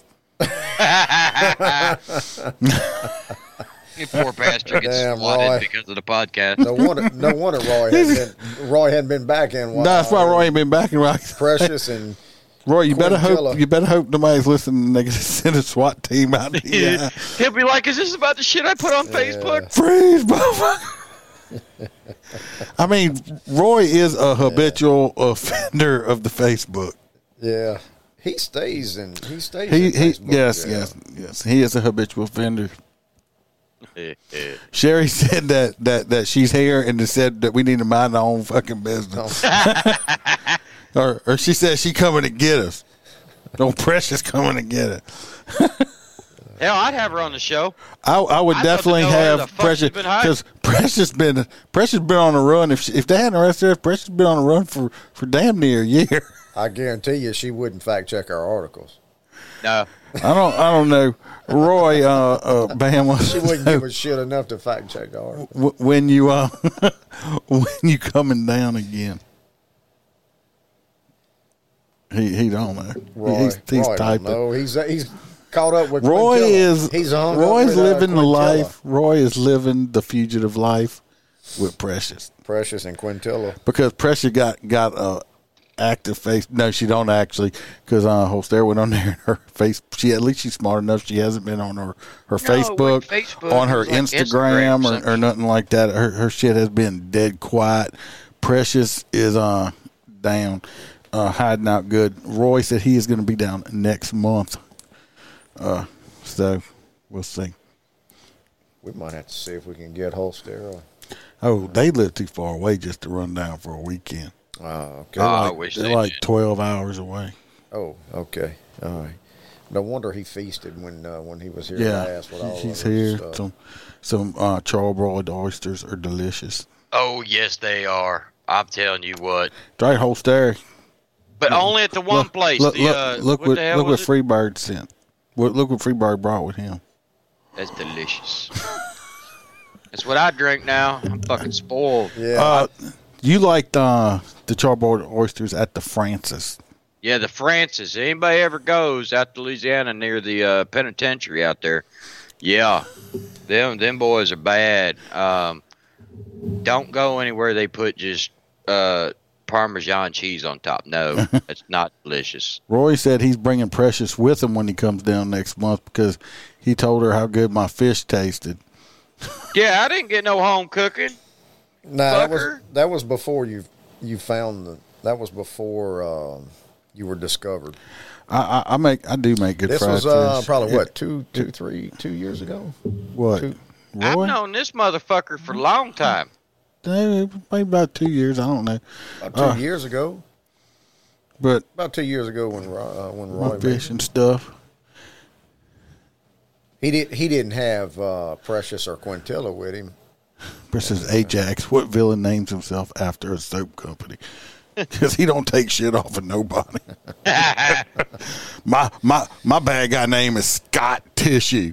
You poor bastard gets Damn, swatted Roy. because of the podcast. No wonder Roy hadn't been back in a while. That's why Roy ain't been back in Rock. Precious and Roy, you better Quintilla. hope nobody's listening and they can send a SWAT team out to you. He'll be like, "Is this about the shit I put on Facebook?" Freeze, motherfucker. I mean, Roy is a habitual offender of the Facebook. yeah, he stays in. He He yes. He is a habitual offender. Sherry said that she's here and said that we need to mind our own fucking business. or she said she coming to get us. No Precious coming to get us. Hell, I'd have her on the show. I would I'd love to definitely know where the have fuck Precious she's been hiding. because Precious been on the run. If they hadn't arrested her, Precious been on the run for damn near a year. I guarantee you, she wouldn't fact check our articles. No. I don't know. Roy, Bama. She wouldn't give a shit enough to fact check our. When you when you coming down again? He don't know. Roy, He's Roy typing. No, he's caught up with Roy Quintilla. is He's hung up Roy's with, living the Quintilla. life. Roy is living the fugitive life with Precious Precious and Quintilla. because Precious got a active face. No, she don't actually because Holster went on there and her face. At least she's smart enough. She hasn't been on her Facebook, Facebook, on her it was like Instagram Instagram or nothing like that. Her shit has been dead quiet. Precious is down. Hiding out good. Roy said he is going to be down next month. So we'll see. We might have to see if we can get Holster. Oh, they live too far away just to run down for a weekend. Okay. They're I like, wish they're they like did. 12 hours away. Oh, okay. All right. No wonder he feasted when he was here Yeah, last with all he's of his here. stuff. Some charbroiled oysters are delicious. Oh, yes, they are. I'm telling you what. Right, Holster. But only at the one place. Look What what the hell look what was it? Freebird sent. Look what Freebird brought with him. That's delicious. That's what I drink now. I'm fucking spoiled. Yeah. You liked the charbroiled oysters at the Francis. Yeah, the Francis. Anybody ever goes out to Louisiana near the penitentiary out there? Yeah, them boys are bad. Don't go anywhere they put just Parmesan cheese on top. No, it's not delicious. Roy said he's bringing Precious with him when he comes down next month because he told her how good my fish tasted. Yeah, I didn't get no home cooking. Nah, fucker. that was before you found that was before you were discovered. I do make good This fried was fish. probably what 2 years ago. What? two- I've Roy? known this motherfucker for a long time. Maybe about 2 years. I don't know. About 2 years ago. But About 2 years ago when Roy my made fish it. and stuff. He didn't have Precious or Quintilla with him. Versus Ajax. What villain names himself after a soap company? Because he don't take shit off of nobody. My bad guy name is Scott Tissue.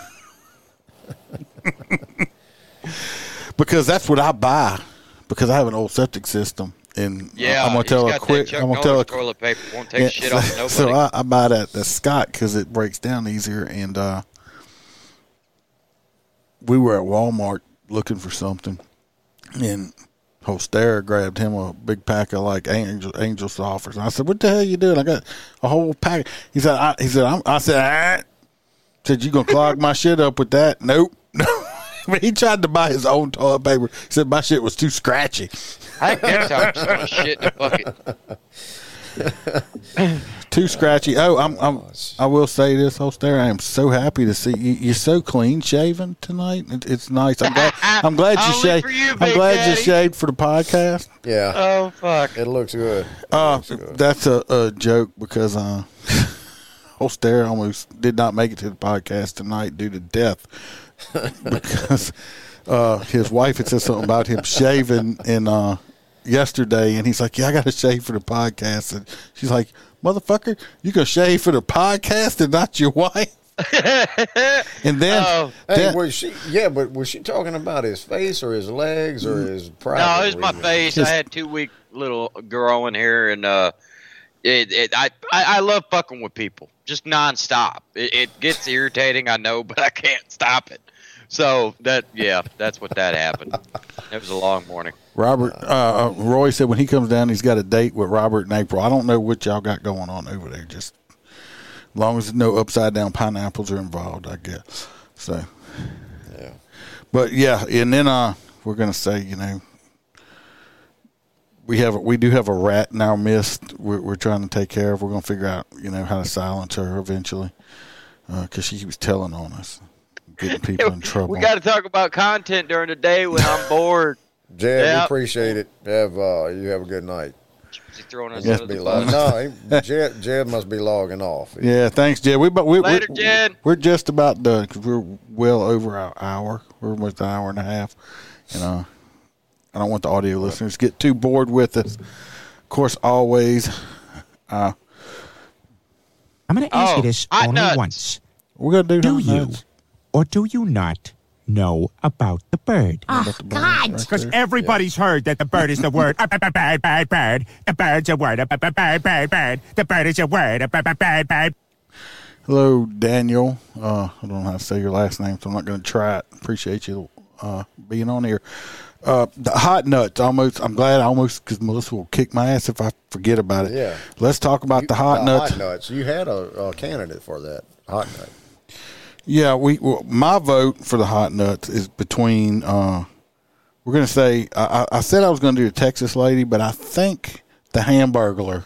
Because that's what I buy. Because I have an old septic system, and Yeah, I'm gonna he's tell a got quick. that Chuck I'm gonna tell Norris a toilet paper. Won't take shit off of nobody. So I buy that Scott because it breaks down easier. And we were at Walmart looking for something, and Holster grabbed him a big pack of like Angel Soffers. And I said, "What the hell you doing? I got a whole pack." He said, "I said, said you gonna clog my shit up with that?" Nope. But he tried to buy his own toilet paper. He said my shit was too scratchy. I ain't never time so much shit in the bucket. Too scratchy. Oh, I will say this, Holster. I am so happy to see you. You're so clean shaven tonight. It's nice. I'm glad you Only shaved. for you, I'm Big glad you Daddy. shaved for the podcast. Yeah, Oh fuck! it looks good. That's a joke because Holster almost did not make it to the podcast tonight due to death because his wife had said something about him shaving in yesterday, and he's like, "Yeah, I got to shave for the podcast," and she's like, "Motherfucker, you gonna shave for the podcast and not your wife?" And then, Oh. Hey, was she? Yeah, but was she talking about his face or his legs or his private? No, it's my region? face. I had 2 week little growing here, and I love fucking with people just nonstop. It gets irritating, I know, but I can't stop it. So that's what that happened. It was a long morning. Robert Roy said when he comes down, he's got a date with Robert in April. I don't know what y'all got going on over there. Just as long as no upside down pineapples are involved, I guess. So, Yeah. but yeah, and then we're gonna say, we do have a rat in our midst. We're trying to take care of. We're gonna figure out how to silence her eventually because she was telling on us, getting people in trouble. We got to talk about content during the day when I'm bored. Jed, we Yeah. appreciate it. You have a good night. Is he throwing us Yeah. under the Be bus? Jed must be logging off. Yeah, thanks, Jed. Later, Jed. We're just about done because we're well over our hour. We're almost an hour and a half. And I don't want the audio listeners to get too bored with us. Of course, always I'm going to ask you this hot only nuts. once. We're gonna do Do hot you nuts. or do you not know about the bird? Oh, God. Because everybody's heard that the bird is the word. Bird, bird, bird. The bird's a word. Bird, bird, bird. The bird is a word. Bird, bird, bird. Hello, Daniel. I don't know how to say your last name, so I'm not going to try it. Appreciate you being on here. The hot nuts. I'm glad because Melissa will kick my ass if I forget about it. Yeah. Let's talk about the hot nuts. Hot nuts. You had a candidate for that hot nut. Yeah, my vote for the hot nuts is between. We're going to say I said I was going to do the Texas lady, but I think the Hamburglar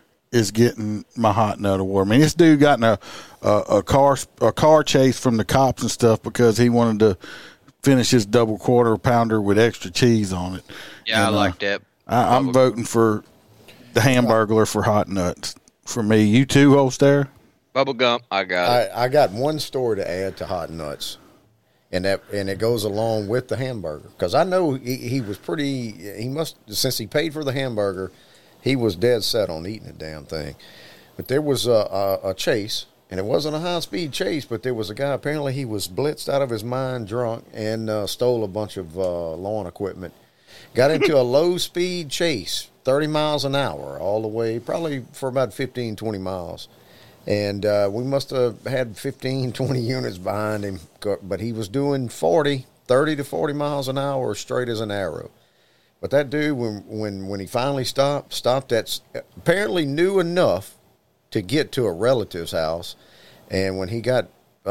is getting my hot nut award. I mean, this dude got in a car chase from the cops and stuff because he wanted to finish his double quarter pounder with extra cheese on it. Yeah, And, I like that. I'm voting for the Hamburglar for hot nuts. For me, you too, Holster? Bubble gum, I got it. I got one story to add to hot nuts, and it goes along with the hamburger because I know he was pretty. He must, since he paid for the hamburger, he was dead set on eating the damn thing. But there was a chase, and it wasn't a high speed chase, but there was a guy. Apparently, he was blitzed out of his mind, drunk, and stole a bunch of lawn equipment. Got into a low speed chase, 30 miles an hour, all the way, probably for about 15, 20 miles. And we must have had 15, 20 units behind him, but he was doing 30 to 40 miles an hour straight as an arrow. But that dude, when he finally stopped at, apparently knew enough to get to a relative's house. And when he got,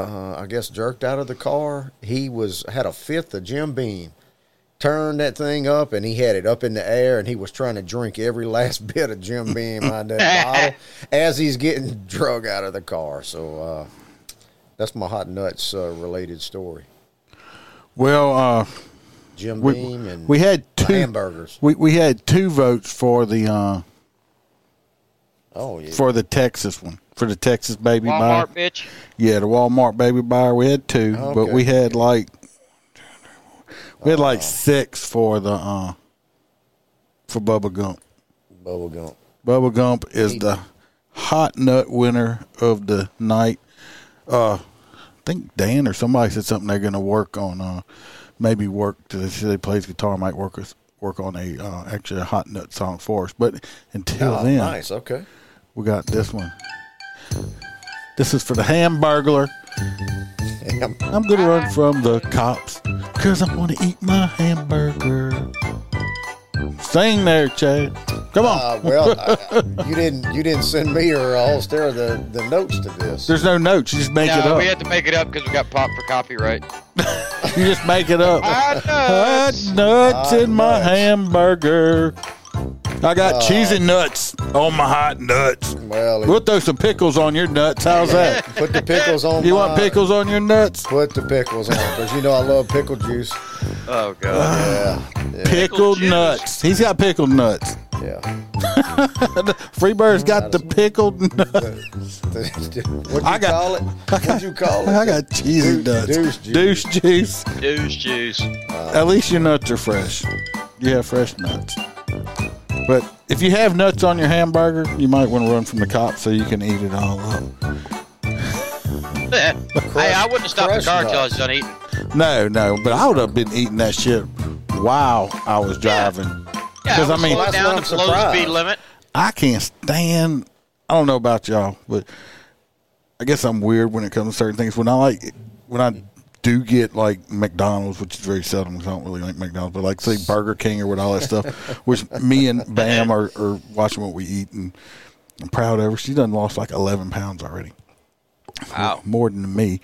I guess, jerked out of the car, he had a fifth of Jim Beam. Turned that thing up, and he had it up in the air, and he was trying to drink every last bit of Jim Beam out of that bottle as he's getting drug out of the car. So that's my hot nuts related story. Well, Jim Beam and we had the two hamburgers. We had two votes for the Oh yeah, for the Texas one, for the Texas baby Walmart, buyer. bitch. Yeah, the Walmart baby buyer. We had two, but Okay. we had like six for the for Bubba Gump. Bubble gum. Bubba Gump is the hot nut winner of the night. I think Dan or somebody said something they're going to work on. Maybe work to they plays guitar. Might work on a actually a hot nut song for us. But until then, Nice. Okay. we got this one. This is for the Hamburglar. I'm going to run from the cops because I want to eat my hamburger. Sing there, Chad. Come on. You didn't send me or Holster the notes to this. There's no notes. You just make it No, up. we had to make it up because we got popped for copyright. You just make it up. Hot Hot nuts. nuts in my nuts. hamburger. I got cheesy nuts on my hot nuts. Well, We'll throw some pickles on your nuts. How's that? put the pickles on. You want pickles on your nuts? Put the pickles on because you know I love pickle juice. Oh, God. Yeah. Pickled juice. nuts. He's got pickled nuts. Yeah. Freebird's got the pickled nuts. Call it? What'd you call it? I got cheesy nuts. Deuce juice. Deuce juice. Juice juice. At least your nuts are fresh. You have fresh nuts. But if you have nuts on your hamburger, you might want to run from the cops so you can eat it all up. Hey, I wouldn't have stopped the crushed car until I was nuts. done eating. No, but I would have been eating that shit while I was driving. Yeah, 'Cause, I I mean- slow That's down what to I'm below the surprised. speed limit. I can't stand. I don't know about y'all, but I guess I'm weird when it comes to certain things. When I do get like McDonald's, which is very seldom because I don't really like McDonald's, but like say Burger King or with all that stuff, which me and Bam are watching what we eat, and I'm proud of her. She's done lost like 11 pounds already. Wow. More than me.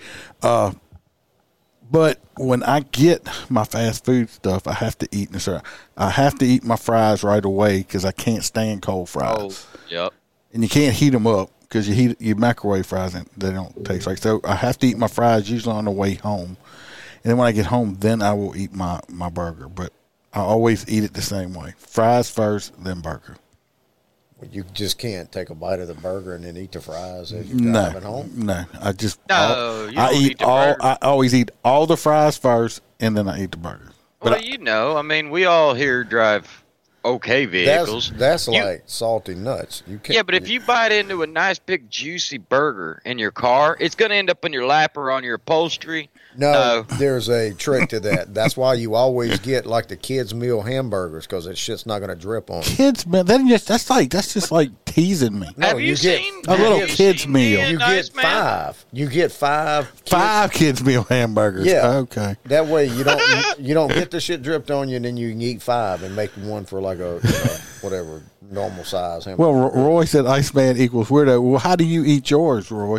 But when I get my fast food stuff, I have to eat I have to eat my fries right away because I can't stand cold fries. Oh, yep. And you can't heat them up because you microwave fries and they don't taste right. So I have to eat my fries usually on the way home, and then when I get home, then I will eat my burger. But I always eat it the same way: fries first, then burger. You just can't take a bite of the burger and then eat the fries as you're driving home. No, I just No, you I don't eat eat the all. burger. I always eat all the fries first, and then I eat the burger. Well, you know, I mean, we all here drive okay vehicles. That's You- like salty nuts. You can't. Yeah, but if you bite into a nice big juicy burger in your car, it's going to end up in your lap or on your upholstery. No, there's a trick to that. That's why you always get like the kids' meal hamburgers because that shit's not going to drip on you. Kids, man, that's just like teasing me. No, Have you get seen a little have you kid's seen meal. me You and get Nice Man? 5. You get 5. Kids. 5 kids meal hamburgers. Yeah. Okay. That way you don't get the shit dripped on you, and then you can eat 5 and make one for like a whatever normal size hamburger. Well, Roy said Iceman equals weirdo. Well, how do you eat yours, Roy?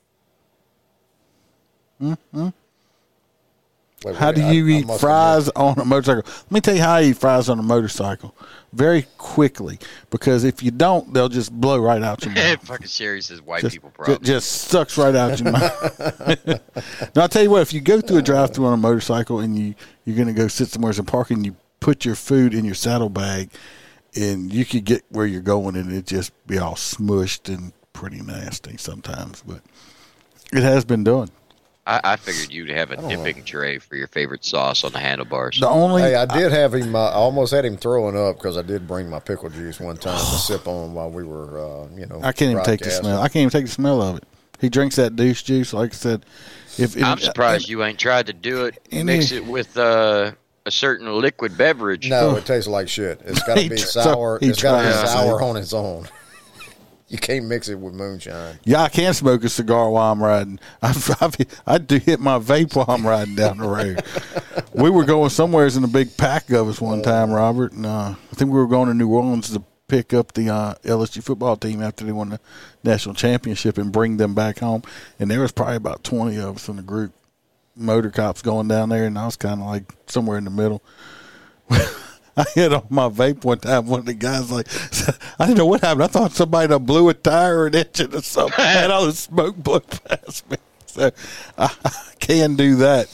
Wait, How do I you eat must fries on a motorcycle? Let me tell you how I eat fries on a motorcycle. Very quickly, because if you don't, they'll just blow right out your mouth. Fucking Sherry says white Just, people problem. just sucks right out your mouth. Now, I'll tell you what, if you go through a drive-thru on a motorcycle and you're going to go sit somewhere and park and you put your food in your saddlebag, and you could get where you're going and it just be all smushed and pretty nasty sometimes. But it has been done. I figured you'd have a dipping tray for your favorite sauce on the handlebars. The only Hey, I did have him. I almost had him throwing up because I did bring my pickle juice one time to sip on while we were, I can't even take the broadcasting. smell. I can't even take the smell of it. He drinks that douche juice, like I said. I'm surprised you ain't tried to do it. Mix it with a certain liquid beverage. No, it tastes like shit. It's got to be sour. he It's got to be tried. sour on its own. You can't mix it with moonshine. Yeah, I can smoke a cigar while I'm riding. I do hit my vape while I'm riding down the road. We were going somewheres in a big pack of us one time, Robert, and I think we were going to New Orleans to pick up the LSU football team after they won the national championship and bring them back home. And there was probably about 20 of us in the group, motor cops going down there, and I was kind of like somewhere in the middle. I hit on my vape one time. One of the guys like, I didn't know what happened. I thought somebody done blew a tire or an engine or something. I had all the smoke blow past me. So I can do that.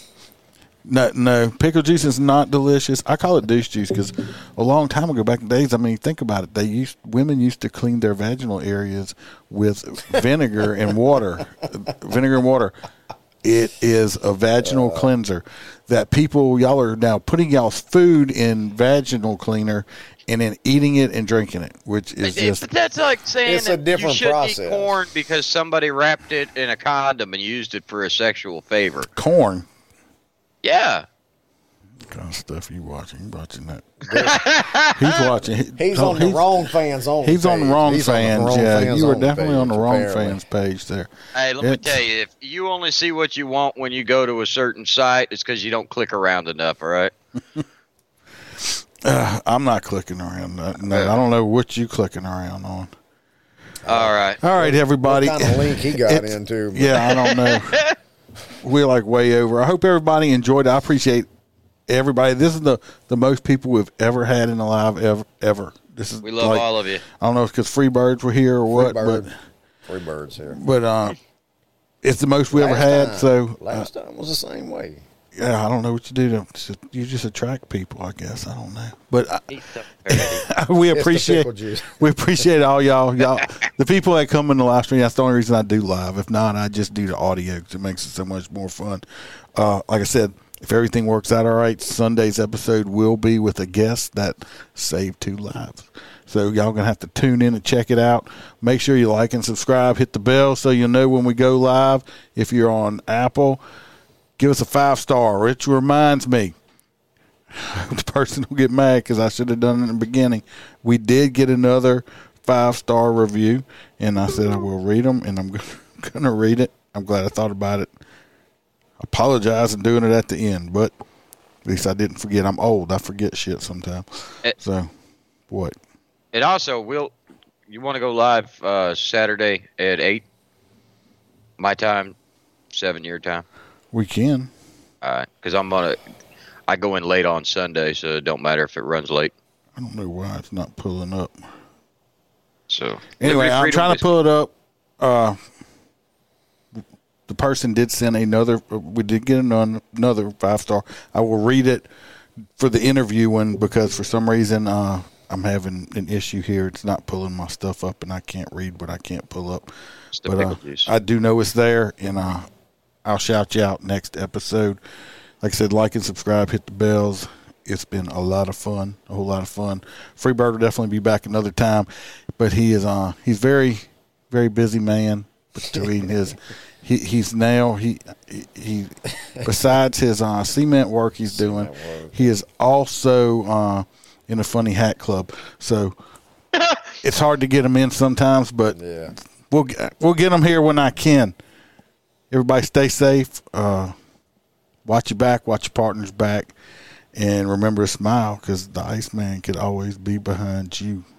No, pickle juice is not delicious. I call it douche juice because a long time ago, back in the days, I mean, think about it. Women used to clean their vaginal areas with vinegar and water. Vinegar and water. It is a vaginal cleanser that y'all are now putting y'all's food in vaginal cleaner and then eating it and drinking it, which is just. But that's like saying It's a that different you shouldn't process. eat corn because somebody wrapped it in a condom and used it for a sexual favor. Corn. Yeah. What kind of stuff you watching? You watching that? He's watching. He's on the wrong fans only. He's on the page. wrong He's on the fans. wrong Yeah, fans you were only definitely on the page, wrong apparently. fans page there. Hey, let me It's- tell you, if you only see what you want when you go to a certain site, it's because you don't click around enough, all right? I'm not clicking around. No, I don't know what you clicking around on. All right. All right, everybody. What kind of link he got It's- into? but- Yeah, I don't know. We're like way over. I hope everybody enjoyed it. I appreciate everybody. This is the most people we've ever had in the live ever. This is We love all of you. I don't know if it's because Freebirds were here or what, Free birds here. but it's the most we ever Last had. time- So last time was the same way. yeah, I don't know what you do. You just attract people, I guess. I don't know, but we It's the appreciate pickle juice. we appreciate all y'all the people that come in the live stream. That's the only reason I do live. If not, I just do the audio 'cause it makes it so much more fun. Like I said, if everything works out all right, Sunday's episode will be with a guest that saved 2 lives. So y'all gonna have to tune in and check it out. Make sure you like and subscribe. Hit the bell so you'll know when we go live. If you're on Apple, give us a 5-star, which reminds me, the person will get mad because I should have done it in the beginning. We did get another 5-star review, and I said I will read them, and I'm going to read it. I'm glad I thought about it. Apologize and doing it at the end, but at least I didn't forget. I'm old. I forget shit sometimes. So, what? And also, you want to go live Saturday at 8, my time, 7 your time? We can. All right, because I go in late on Sunday, so it don't matter if it runs late. I don't know why it's not pulling up. So Anyway, Liberty I'm Freedom trying to is- pull it up. The person did send another. We did get another 5-star. I will read it for the interview one because for some reason I'm having an issue here. It's not pulling my stuff up, and I can't read what I can't pull up. It's the pickle But juice. I do know it's there, and I'll shout you out next episode. Like I said, like and subscribe, hit the bells. it's been a lot of fun, a whole lot of fun. Freebird will definitely be back another time, but he's very, very busy man between his. He's now he besides his cement work he's doing, he is also in a funny hat club. So it's hard to get him in sometimes, but we'll get him here when I can. Everybody stay safe. Watch your back, watch your partner's back, and remember to smile because the Iceman could always be behind you.